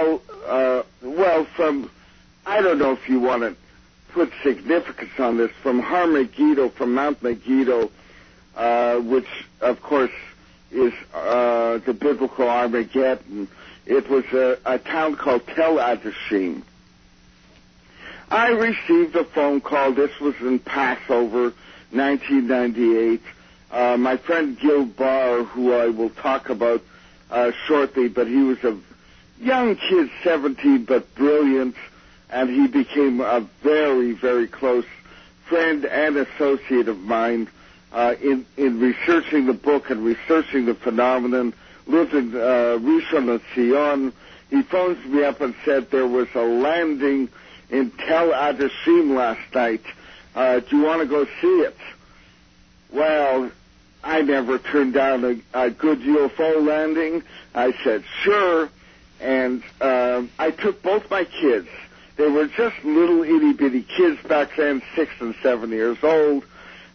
Speaker 12: I don't know if you want to put significance on this, from Megiddo, from Mount Megiddo, which, of course, is the biblical Armageddon. It was a town called Tel Adashim. I received a phone call. This was in Passover, 1998. My friend Gil Barr, who I will talk about shortly, but he was a young kid, 17, but brilliant, and he became a very, very close friend and associate of mine in researching the book and researching the phenomenon. Lived in Rishon LeZion. He phones me up and said there was a landing in Tel Adashim last night. Do you want to go see it? Well, I never turned down a good UFO landing. I said, sure. And I took both my kids. They were just little itty-bitty kids back then, 6 and 7 years old.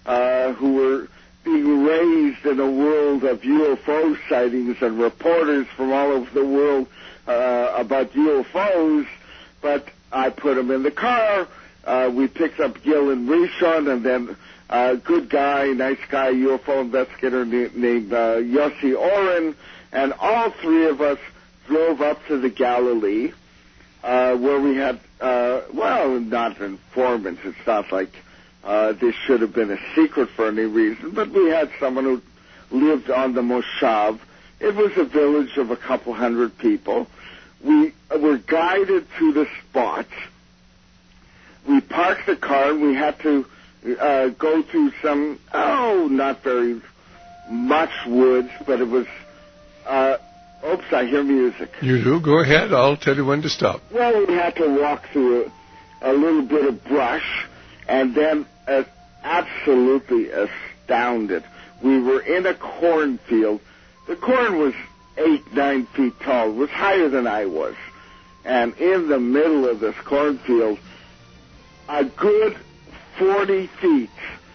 Speaker 12: who were being raised in a world of UFO sightings and reporters from all over the world about UFOs, but I put them in the car. We picked up Gil and Rishon, and then a good guy, nice guy, UFO investigator named Yossi Oren, and all three of us drove up to the Galilee, where we had, not informants. It's not like this should have been a secret for any reason, but we had someone who lived on the Moshav. It was a village of a couple hundred people. We were guided to the spots. We parked the car, and we had to go through some, not very much woods, but it was, oops, I hear music.
Speaker 1: You do? Go ahead. I'll tell you when to stop.
Speaker 12: Well, we had to walk through a little bit of brush, and then absolutely astounded. We were in a cornfield. The corn was 8-9 feet tall. It was higher than I was. And in the middle of this cornfield, a good 40 feet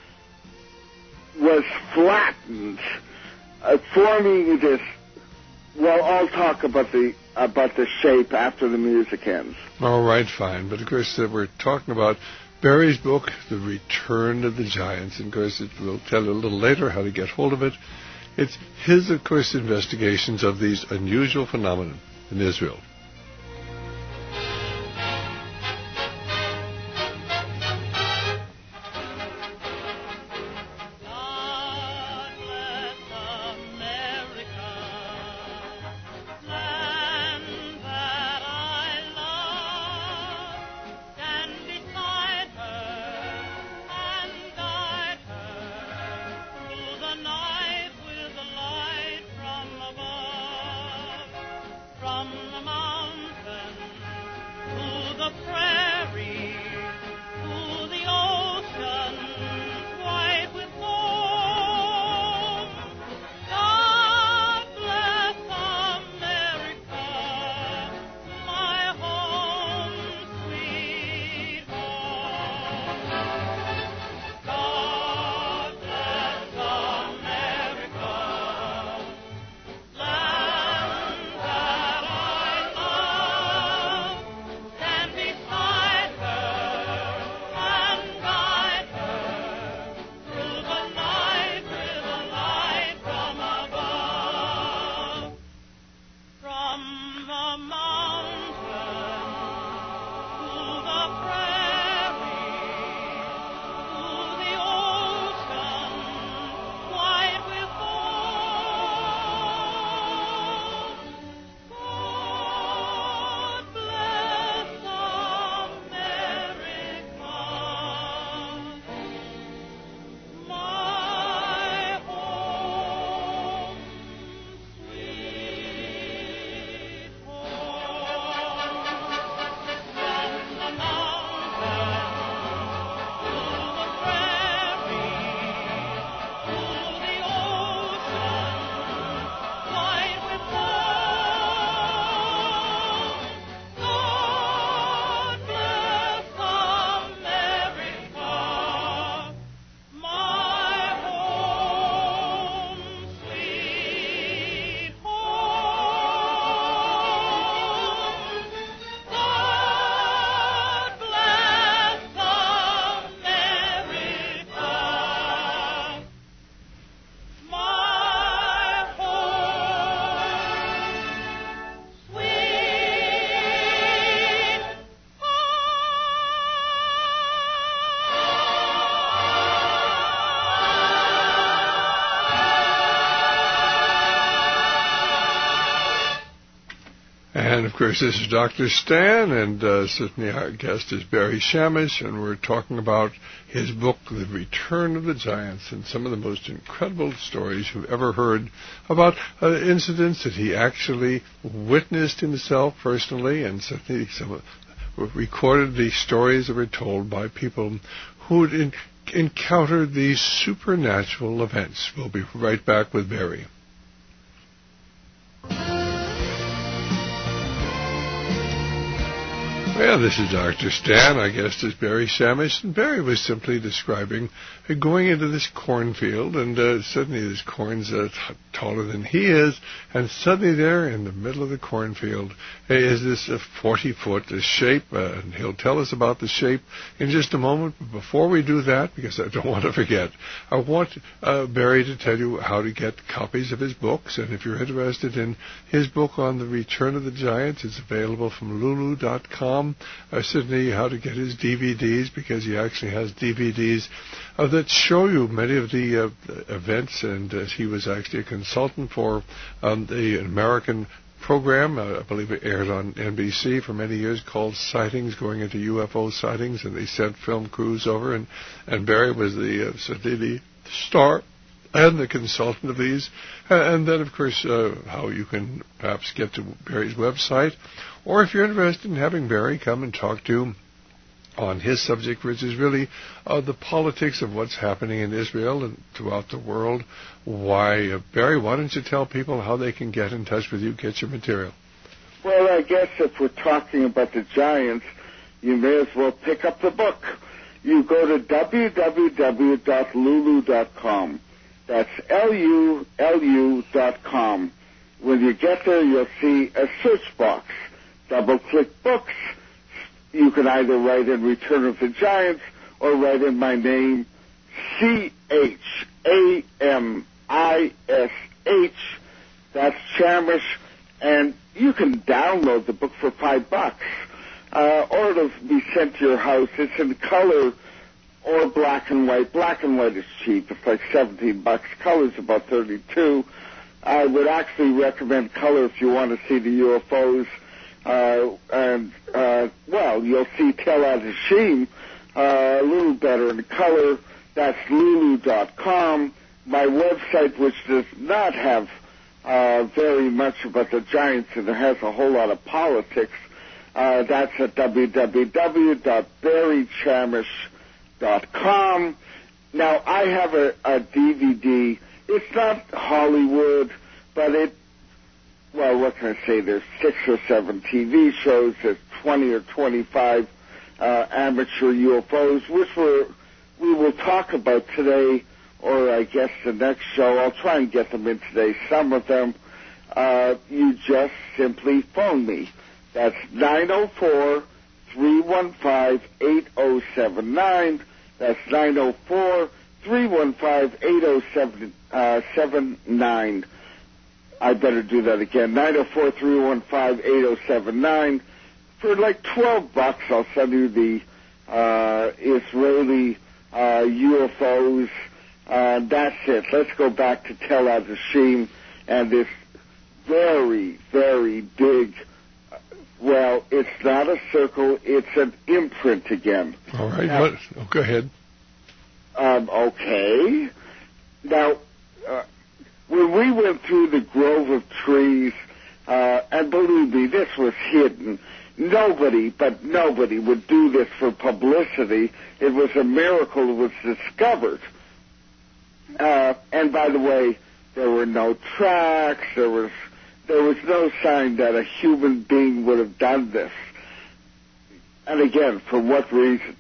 Speaker 12: was flattened, forming this. Well, I'll talk about the shape after the music ends.
Speaker 1: All right, fine. But of course, we're talking about Barry's book, The Return of the Giants. And of course, we'll tell you a little later how to get hold of it. It's his, of course, investigations of these unusual phenomena in Israel. And, of course, this is Dr. Stan, and certainly our guest is Barry Shamish, and we're talking about his book, The Return of the Giants, and some of the most incredible stories you've ever heard about incidents that he actually witnessed himself personally, and certainly some recorded the stories that were told by people who had encountered these supernatural events. We'll be right back with Barry. Well, this is Dr. Stan. Our guest is Barry Samish, and Barry was simply describing going into this cornfield, and suddenly this corn's taller than he is, and suddenly there in the middle of the cornfield is this 40-foot shape, and he'll tell us about the shape in just a moment. But before we do that, because I don't want to forget, I want Barry to tell you how to get copies of his books, and if you're interested in his book on the Return of the Giants, it's available from Lulu.com. Sydney, how to get his DVDs, because he actually has DVDs that show you many of the events, and he was actually a consultant for the American program, I believe it aired on NBC for many years, called Sightings, going into UFO sightings, and they sent film crews over, and Barry was certainly the star and the consultant of these. And then, of course, how you can perhaps get to Barry's website, or if you're interested in having Barry come and talk to you on his subject, which is really the politics of what's happening in Israel and throughout the world. Barry, why don't you tell people how they can get in touch with you, get your material?
Speaker 12: Well, I guess if we're talking about the Giants, you may as well pick up the book. You go to www.lulu.com. That's LULU.com. When you get there, you'll see a search box. Double-click books. You can either write in Return of the Giants or write in my name, CHAMISH. That's Chamish. And you can download the book for $5. Or it'll be sent to your house. It's in color or black and white. Black and white is cheap. It's like $17. Color's about $32. I would actually recommend color if you want to see the UFOs. You'll see Tel Adashim a little better in color. That's Lulu.com. My website, which does not have very much about the Giants, and it has a whole lot of politics, that's at www.barrychamish.com. Now, I have a DVD. It's not Hollywood, but what can I say? There's 6 or 7 TV shows. There's 20 or 25 amateur UFOs, which we will talk about today, or I guess the next show. I'll try and get them in today, some of them. You just simply phone me. That's 904-315-8079. That's 904-315-8079. I better do that again. 904-315-8079. For like $12, I'll send you the Israeli UFOs. That's it. Let's go back to Tel Adashim and this very, very big, it's not a circle, it's an imprint again.
Speaker 1: All right. Now, go ahead.
Speaker 12: Okay. Now, when we went through the grove of trees, and believe me, this was hidden. Nobody would do this for publicity. It was a miracle it was discovered. And by the way, there were no tracks. There was no sign that a human being would have done this. And again, for what reason?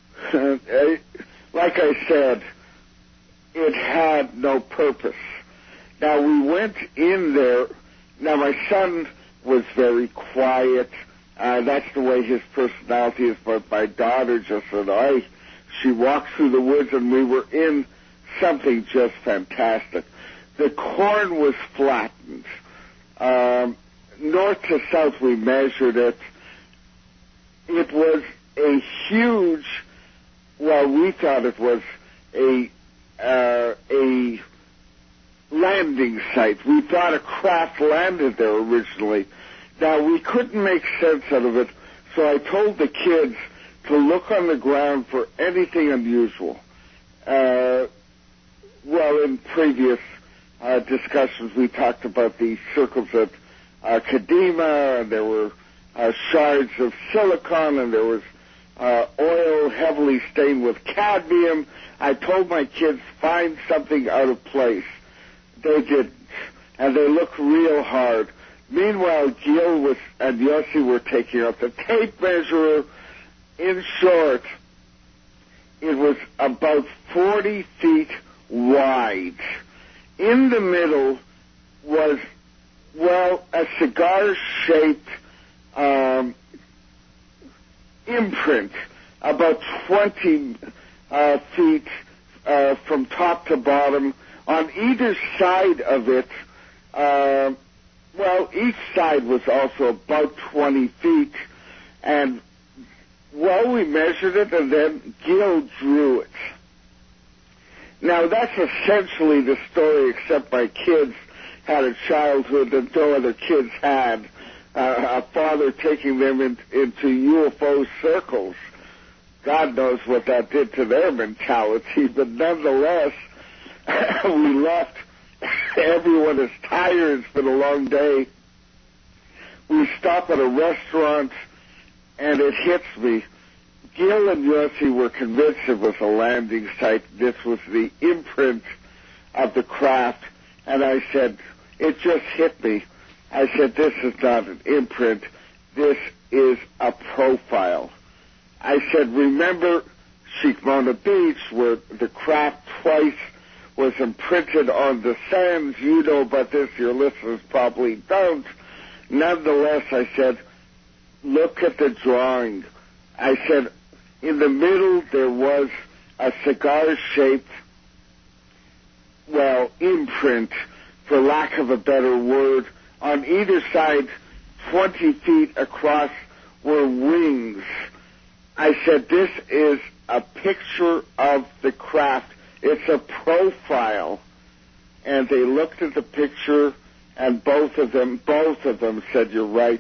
Speaker 12: Like I said, it had no purpose. Now, we went in there. Now, my son was very quiet. That's the way his personality is. But my daughter just said, she walked through the woods, and we were in something just fantastic. The corn was flattened. North to south, we measured it. It was a huge, we thought it was a landing site. We thought a craft landed there originally. Now, we couldn't make sense out of it, so I told the kids to look on the ground for anything unusual. In previous discussions, we talked about the circles at Kadima, and there were shards of silicon, and there was oil heavily stained with cadmium. I told my kids, find something out of place. They didn't, and they looked real hard. Meanwhile, Gil and Yossi were taking out the tape measure. In short, it was about 40 feet wide. In the middle was, well, a cigar-shaped imprint, about 20 feet from top to bottom. On either side of it, well, each side was also about 20 feet, and, well, we measured it, and then Gil drew it. Now, that's essentially the story, except my kids had a childhood that no other kids had, a father taking them into UFO circles. God knows what that did to their mentality, but nonetheless, we left. Everyone is tired. It's been a long day. We stop at a restaurant, and it hits me. Gil and Yossi were convinced it was a landing site. This was the imprint of the craft. And I said, it just hit me. I said, this is not an imprint. This is a profile. I said, remember Shikmona Beach, where the craft twice was imprinted on the sands? You know about this, your listeners probably don't. Nonetheless, I said, look at the drawing. I said, in the middle there was a cigar-shaped, well, imprint, for lack of a better word. On either side, 20 feet across, were wings. I said, this is a picture of the craft. It's a profile. And they looked at the picture, and both of them said, you're right.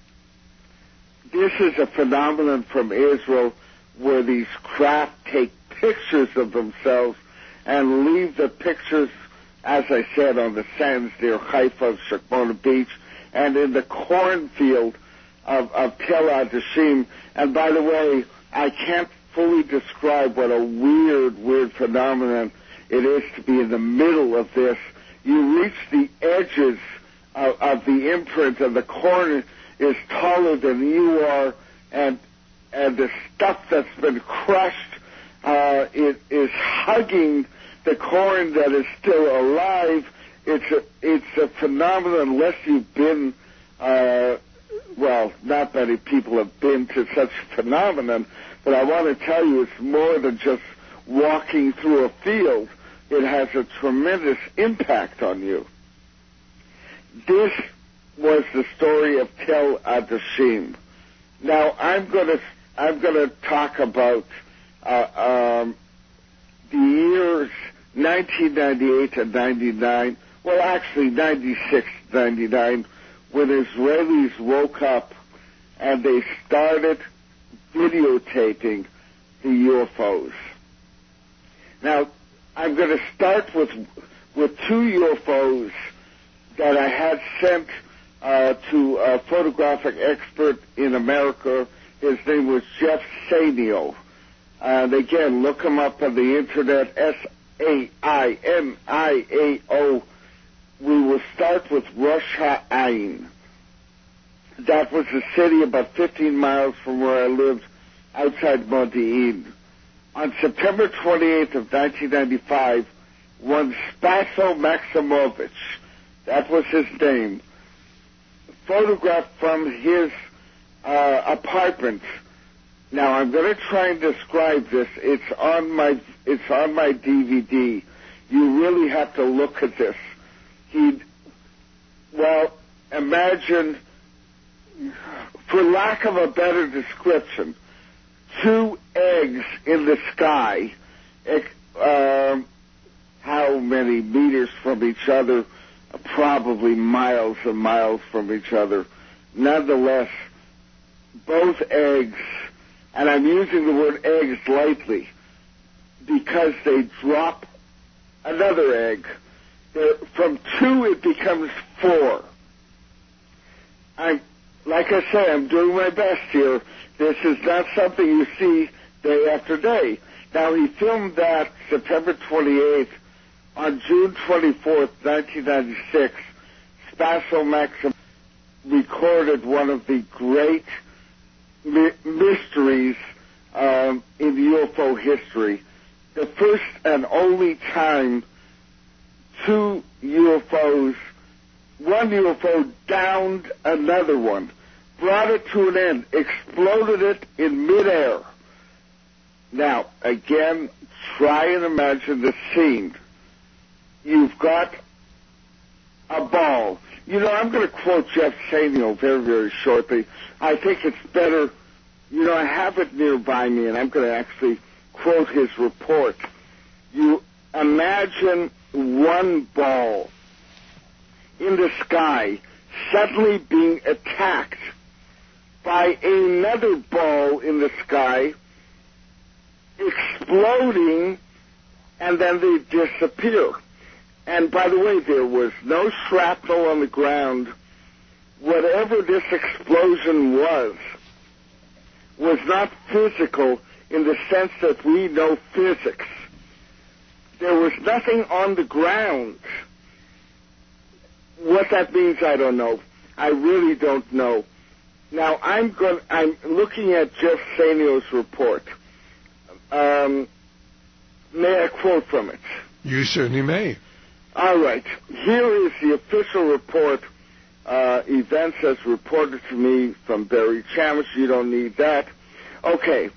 Speaker 12: This is a phenomenon from Israel where these craft take pictures of themselves and leave the pictures, as I said, on the sands near Haifa, Shikmona Beach, and in the cornfield of Tel Adashim. And by the way, I can't fully describe what a weird phenomenon it is to be in the middle of this. You reach the edges of the imprint, and the corn is taller than you are, and the stuff that's been crushed it is hugging the corn that is still alive. It's a phenomenon unless you've been, well, not many people have been to such a phenomenon, but I want to tell you it's more than just walking through a field. It has a tremendous impact on you. This was the story of Tel Adashim. Now I'm going to talk about the years 1998 and 99. Well, actually 96, 99, when Israelis woke up and they started videotaping the UFOs. Now, I'm going to start with two UFOs that I had sent to a photographic expert in America. His name was Jeff Sainio. And again, look him up on the internet, Sainiao. We will start with Rosh Ha'ain. That was a city about 15 miles from where I lived, outside Modi'in. On September 28th of 1995, one Spaso Maximovich, that was his name, photographed from his apartment. Now I'm going to try and describe this. It's on my DVD. You really have to look at this. Imagine, for lack of a better description, two eggs in the sky. How many meters from each other? Probably miles and miles from each other. Nonetheless, both eggs, and I'm using the word eggs lightly because they drop another egg. From two, it becomes four. Like I say, I'm doing my best here. This is not something you see day after day. Now, he filmed that September 28th. On June 24th, 1996, Spaso Maxim recorded one of the great mysteries in UFO history. The first and only time one UFO downed another one, brought it to an end, exploded it in midair. Now, again, try and imagine the scene. You've got a ball. You know, I'm going to quote Jeff Samuel very, very shortly. I think it's better, you know, I have it nearby me, and I'm going to actually quote his report. You imagine one ball in the sky suddenly being attacked by another ball in the sky, exploding, and then they disappear. And by the way, there was no shrapnel on the ground. Whatever this explosion was not physical in the sense that we know physics. There was nothing on the ground. What that means, I don't know. I really don't know. Now, I'm looking at Jeff Samuel's report. May I quote from it?
Speaker 1: You certainly may.
Speaker 12: All right. Here is the official report. Events as reported to me from Barry Chambers. You don't need that. Okay.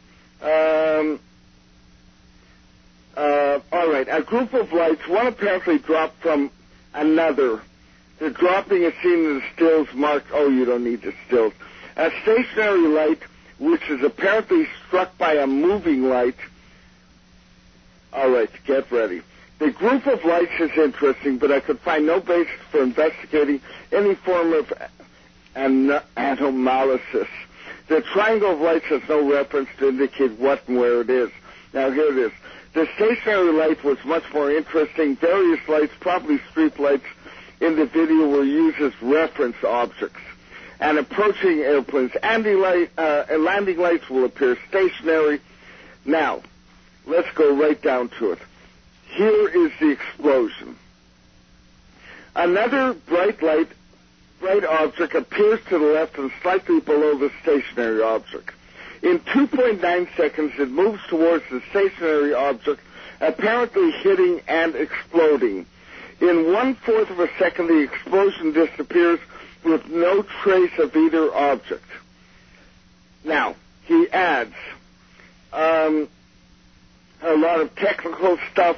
Speaker 12: All right. A group of lights, one apparently dropped from another. The dropping is seen in the stills marked, oh, you don't need the stills. A stationary light, which is apparently struck by a moving light. All right, get ready. The group of lights is interesting, but I could find no basis for investigating any form of anomalysis. The triangle of lights has no reference to indicate what and where it is. Now, here it is. The stationary light was much more interesting. Various lights, probably street lights, in the video were used as reference objects. And approaching airplanes, landing lights will appear stationary. Now, let's go right down to it. Here is the explosion. Another bright object appears to the left and slightly below the stationary object. In 2.9 seconds, it moves towards the stationary object, apparently hitting and exploding. In 1/4 of a second, the explosion disappears with no trace of either object. Now, he adds a lot of technical stuff.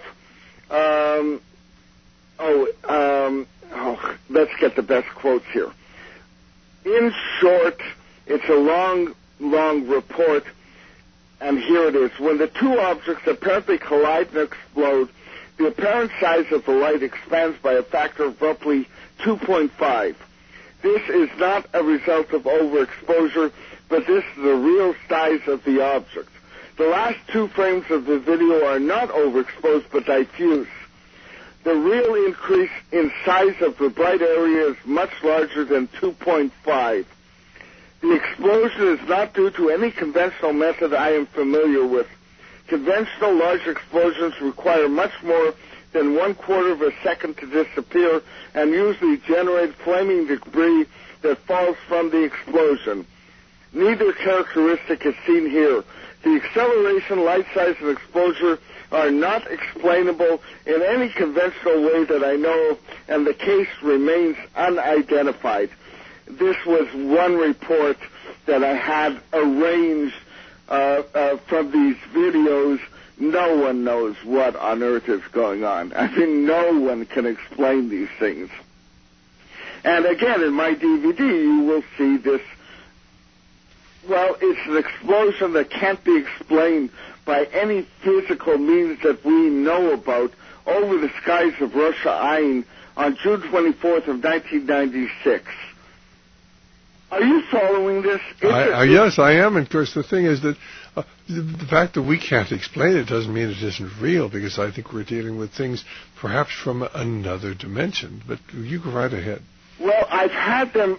Speaker 12: Let's get the best quotes here. In short, it's a long report, and here it is. When the two objects apparently collide and explode, the apparent size of the light expands by a factor of roughly 2.5. This is not a result of overexposure, but this is the real size of the object. The last 2 frames of the video are not overexposed, but diffuse. The real increase in size of the bright area is much larger than 2.5. The explosion is not due to any conventional method I am familiar with. Conventional large explosions require much more than 1/4 of a second to disappear and usually generate flaming debris that falls from the explosion. Neither characteristic is seen here. The acceleration, light size, and exposure are not explainable in any conventional way that I know of, and the case remains unidentified. This was one report that I had arranged from these videos. No one knows what on earth is going on. I mean, no one can explain these things. And again, in my DVD, you will see this. Well, it's an explosion that can't be explained by any physical means that we know about over the skies of Rosh Hashanah on June 24th of 1996. Are you following this?
Speaker 1: Yes, I am. And of course, the thing is that the fact that we can't explain it doesn't mean it isn't real, because I think we're dealing with things perhaps from another dimension. But you go right ahead.
Speaker 12: Well, I've had them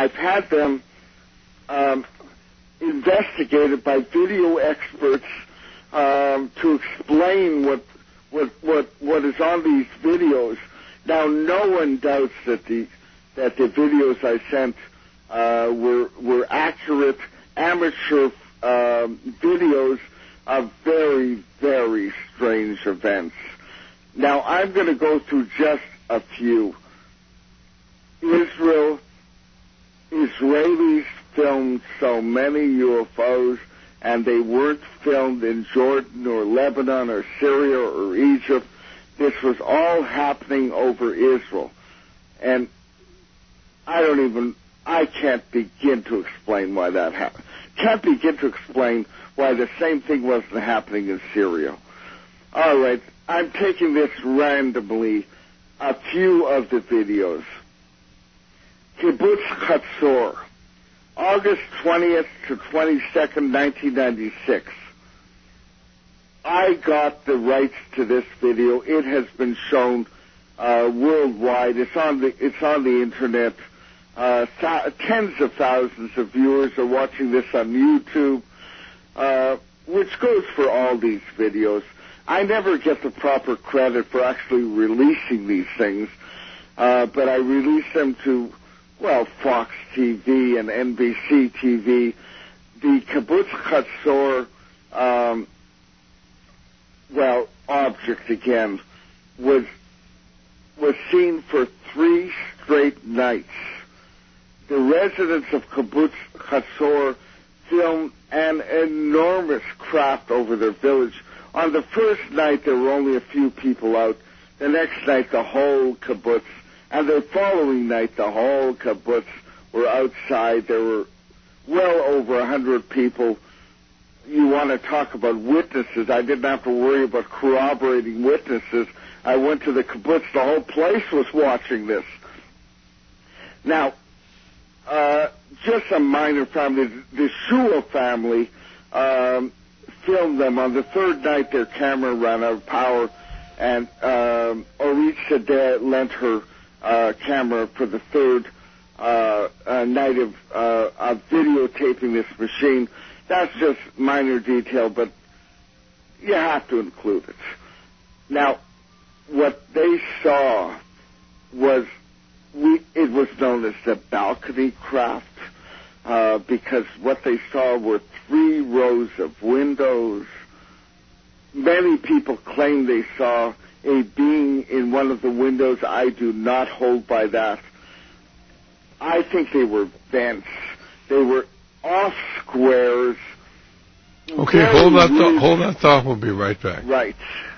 Speaker 12: investigated by video experts to explain what is on these videos. Now, no one doubts that the videos I sent were accurate amateur videos of very, very strange events. Now, I'm going to go through just a few. Israelis filmed so many UFOs, and they weren't filmed in Jordan or Lebanon or Syria or Egypt. This was all happening over Israel. And I can't begin to explain why that happened. Can't begin to explain why the same thing wasn't happening in Syria. All right, I'm taking this randomly, a few of the videos. Kibbutz Chatzor, August 20th to 22nd, 1996. I got the rights to this video. It has been shown worldwide. It's on the internet. Tens of thousands of viewers are watching this on YouTube, which goes for all these videos. I never get the proper credit for actually releasing these things, but I release them to, Fox TV and NBC TV. The Kibbutz Chatzor, object again, was seen for 3 straight nights. The residents of Kibbutz Chatzor filmed an enormous craft over their village. On the first night, there were only a few people out. The next night, the whole kibbutz. And the following night, the whole kibbutz were outside. There were well over 100 people. You want to talk about witnesses. I didn't have to worry about corroborating witnesses. I went to the kibbutz. The whole place was watching this. Now, just a minor family. The Shua family filmed them. On the third night, their camera ran out of power, and Orit Sadeh lent her camera for the third night of videotaping this machine. That's just minor detail, but you have to include it. Now, what they saw was, it was known as the balcony craft, because what they saw were 3 rows of windows. Many people claim they saw a being in one of the windows. I do not hold by that. I think they were vents. They were off squares.
Speaker 1: Okay, hold that thought. We'll be right back.
Speaker 12: Right.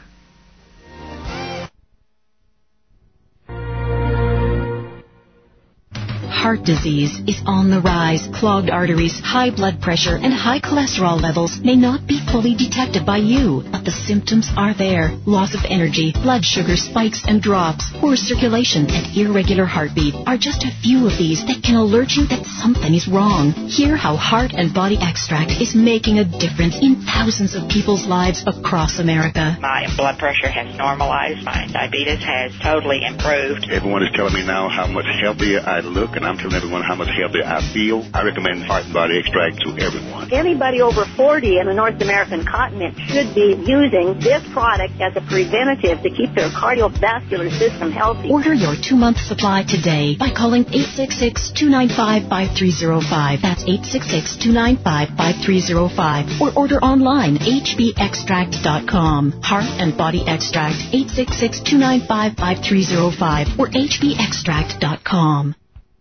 Speaker 7: Heart disease is on the rise. Clogged arteries, high blood pressure, and high cholesterol levels may not be fully detected by you, but the symptoms are there. Loss of energy, blood sugar spikes and drops, poor circulation, and irregular heartbeat are just a few of these that can alert you that something is wrong. Hear how Heart and Body Extract is making a difference in thousands of people's lives across America.
Speaker 8: My blood pressure has normalized. My diabetes has totally improved.
Speaker 9: Everyone is telling me now how much healthier I look, and I'm telling everyone how much healthier I feel. I recommend Heart and Body Extract to everyone.
Speaker 10: Anybody over 40 in the North American continent should be using this product as a preventative to keep their cardiovascular system healthy.
Speaker 7: Order your 2-month supply today by calling 866-295-5305. That's 866-295-5305. Or order online, hbextract.com. Heart and Body Extract, 866-295-5305 or hbextract.com.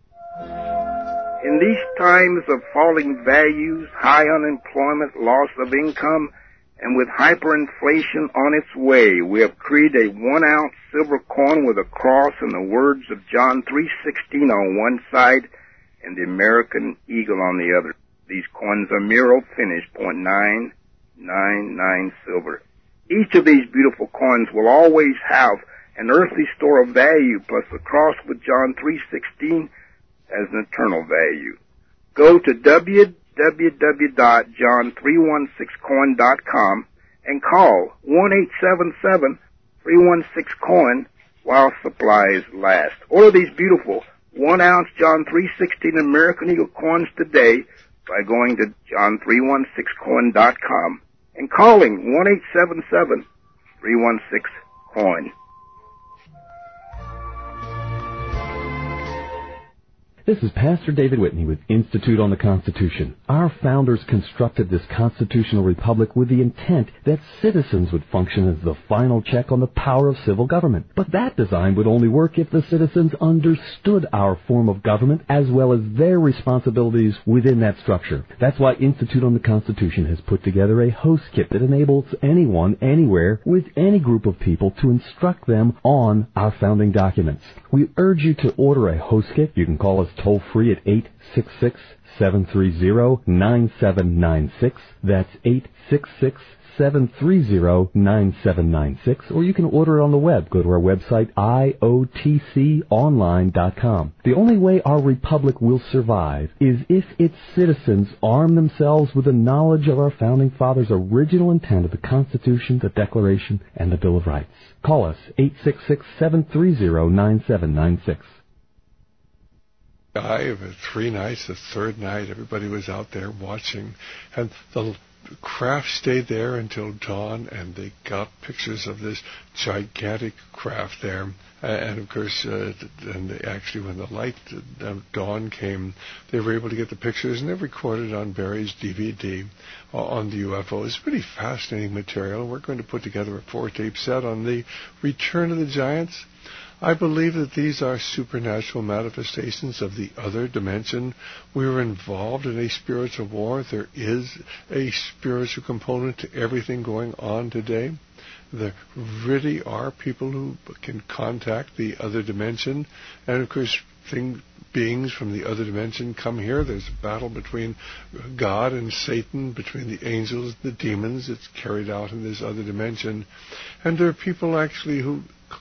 Speaker 11: In these times of falling values, high unemployment, loss of income, and with hyperinflation on its way, we have created a 1-ounce silver coin with a cross and the words of John 3:16 on one side and the American eagle on the other. These coins are Miro finished, 0.999 silver. Each of these beautiful coins will always have an earthly store of value, plus the cross with John 3:16 as an eternal value. Go to www.john316coin.com and call 1-877-316-COIN while supplies last. Order these beautiful 1-ounce John 3:16 American Eagle coins today by going to john316coin.com and calling 1-877-316-COIN.
Speaker 6: This is Pastor David Whitney with Institute on the Constitution. Our founders constructed this constitutional republic with the intent that citizens would function as the final check on the power of civil government. But that design would only work if the citizens understood our form of government as well as their responsibilities within that structure. That's why Institute on the Constitution has put together a host kit that enables anyone, anywhere, with any group of people to instruct them on our founding documents. We urge you to order a host kit. You can call us toll-free at 866-730-9796. That's 866-730-9796. Or you can order it on the web. Go to our website, iotconline.com. The only way our republic will survive is if its citizens arm themselves with the knowledge of our Founding Fathers' original intent of the Constitution, the Declaration, and the Bill of Rights. Call us, 866-730-9796.
Speaker 1: Over 3 nights, the third night, everybody was out there watching, and the craft stayed there until dawn, and they got pictures of this gigantic craft there. And of course, and they actually, when the light dawn came, they were able to get the pictures, and they're recorded on Barry's DVD on the UFO. It's pretty fascinating material. We're going to put together a 4-tape set on the Return of the Giants. I believe that these are supernatural manifestations of the other dimension. We were involved in a spiritual war. There is a spiritual component to everything going on today. There really are people who can contact the other dimension. And of course, beings from the other dimension come here. There's a battle between God and Satan, between the angels and the demons. It's carried out in this other dimension. And there are people actually who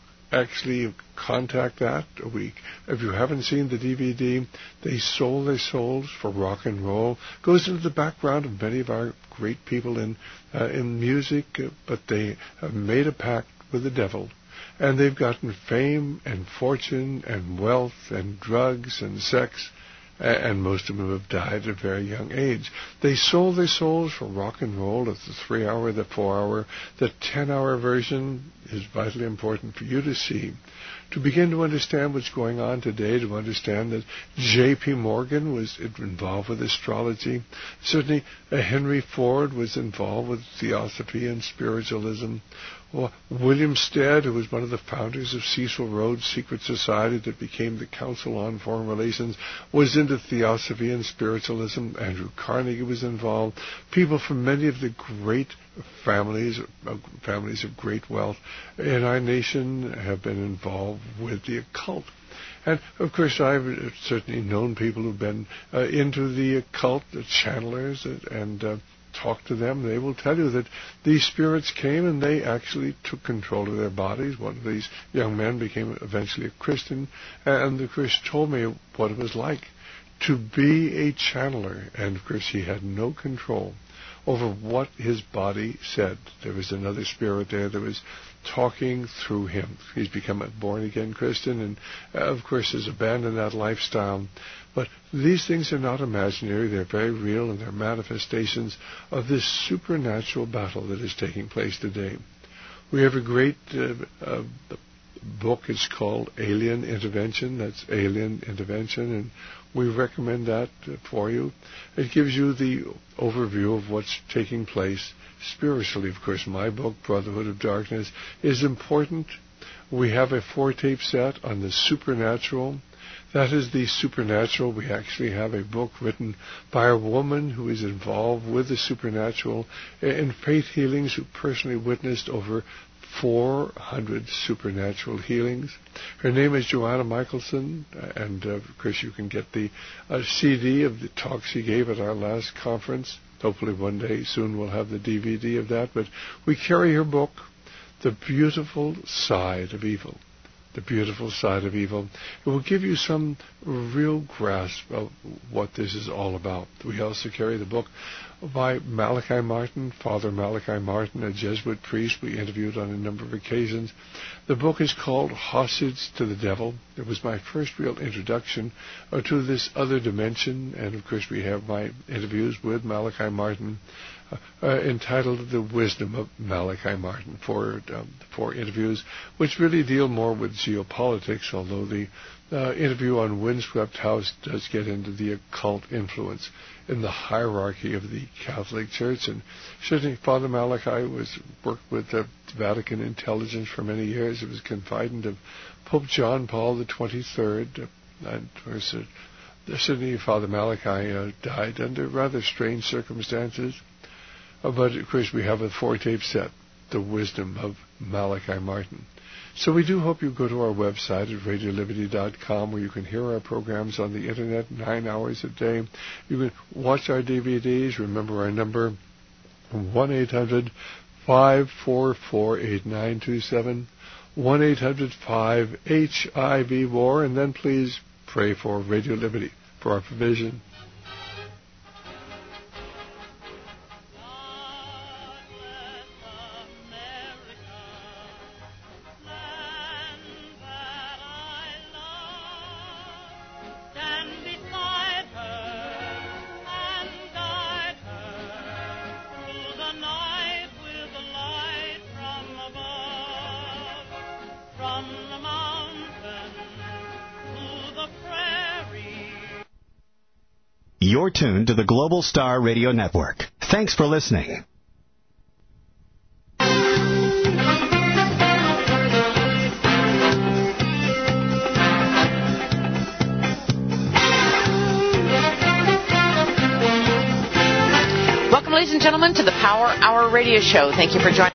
Speaker 1: contact that a week. If you haven't seen the DVD, They Sold Their Souls for Rock and Roll, goes into the background of many of our great people in music, but they have made a pact with the devil, and they've gotten fame and fortune and wealth and drugs and sex, and most of them have died at a very young age. They sold their souls for rock and roll. It's the 3-hour, the 4-hour, the 10-hour version is vitally important for you to see, to begin to understand what's going on today, to understand that J.P. Morgan was involved with astrology. Certainly Henry Ford was involved with theosophy and spiritualism. Well, William Stead, who was one of the founders of Cecil Rhodes' secret society that became the Council on Foreign Relations, was into theosophy and spiritualism. Andrew Carnegie was involved. People from many of the great families of great wealth in our nation have been involved with the occult. And, of course, I've certainly known people who've been into the occult, the channelers, and talk to them. They will tell you that these spirits came and they actually took control of their bodies. One of these young men became eventually a Christian, and the Christian told me what it was like to be a channeler. And, of course, he had no control over what his body said. There was another spirit there that was talking through him. He's become a born-again Christian and, of course, has abandoned that lifestyle. But these things are not imaginary. They're very real, and they're manifestations of this supernatural battle that is taking place today. We have a great book. It's called Alien Intervention. That's Alien Intervention, and we recommend that for you. It gives you the overview of what's taking place spiritually. Of course, my book, Brotherhood of Darkness, is important. We have a 4-tape set on the supernatural. That is the supernatural. We actually have a book written by a woman who is involved with the supernatural in faith healings, who personally witnessed over 400 supernatural healings. Her name is Joanna Michelson, and of course you can get the CD of the talk she gave at our last conference. Hopefully one day soon we'll have the DVD of that. But we carry her book, The Beautiful Side of Evil. The Beautiful Side of Evil. It will give you some real grasp of what this is all about. We also carry the book by Malachi Martin, Father Malachi Martin, a Jesuit priest we interviewed on a number of occasions. The book is called Hostage to the Devil. It was my first real introduction to this other dimension, and of course we have my interviews with Malachi Martin. entitled The Wisdom of Malachi Martin, four interviews which really deal more with geopolitics, although the interview on Windswept House does get into the occult influence in the hierarchy of the Catholic Church. And certainly Father Malachi worked with the Vatican intelligence for many years. He was confidant of Pope John Paul the 23rd. Certainly Father Malachi died under rather strange circumstances. But of course we have a 4-tape set, The Wisdom of Malachi Martin. So we do hope you go to our website at radioliberty.com, where you can hear our programs on the internet 9 hours a day. You can watch our DVDs. Remember our number, 1-800-544-8927, 1-800-5-HIV-WAR, and then please pray for Radio Liberty, for our provision.
Speaker 13: You're tuned to the Global Star Radio Network. Thanks for listening.
Speaker 14: Welcome, ladies and gentlemen, to the Power Hour Radio Show. Thank you for joining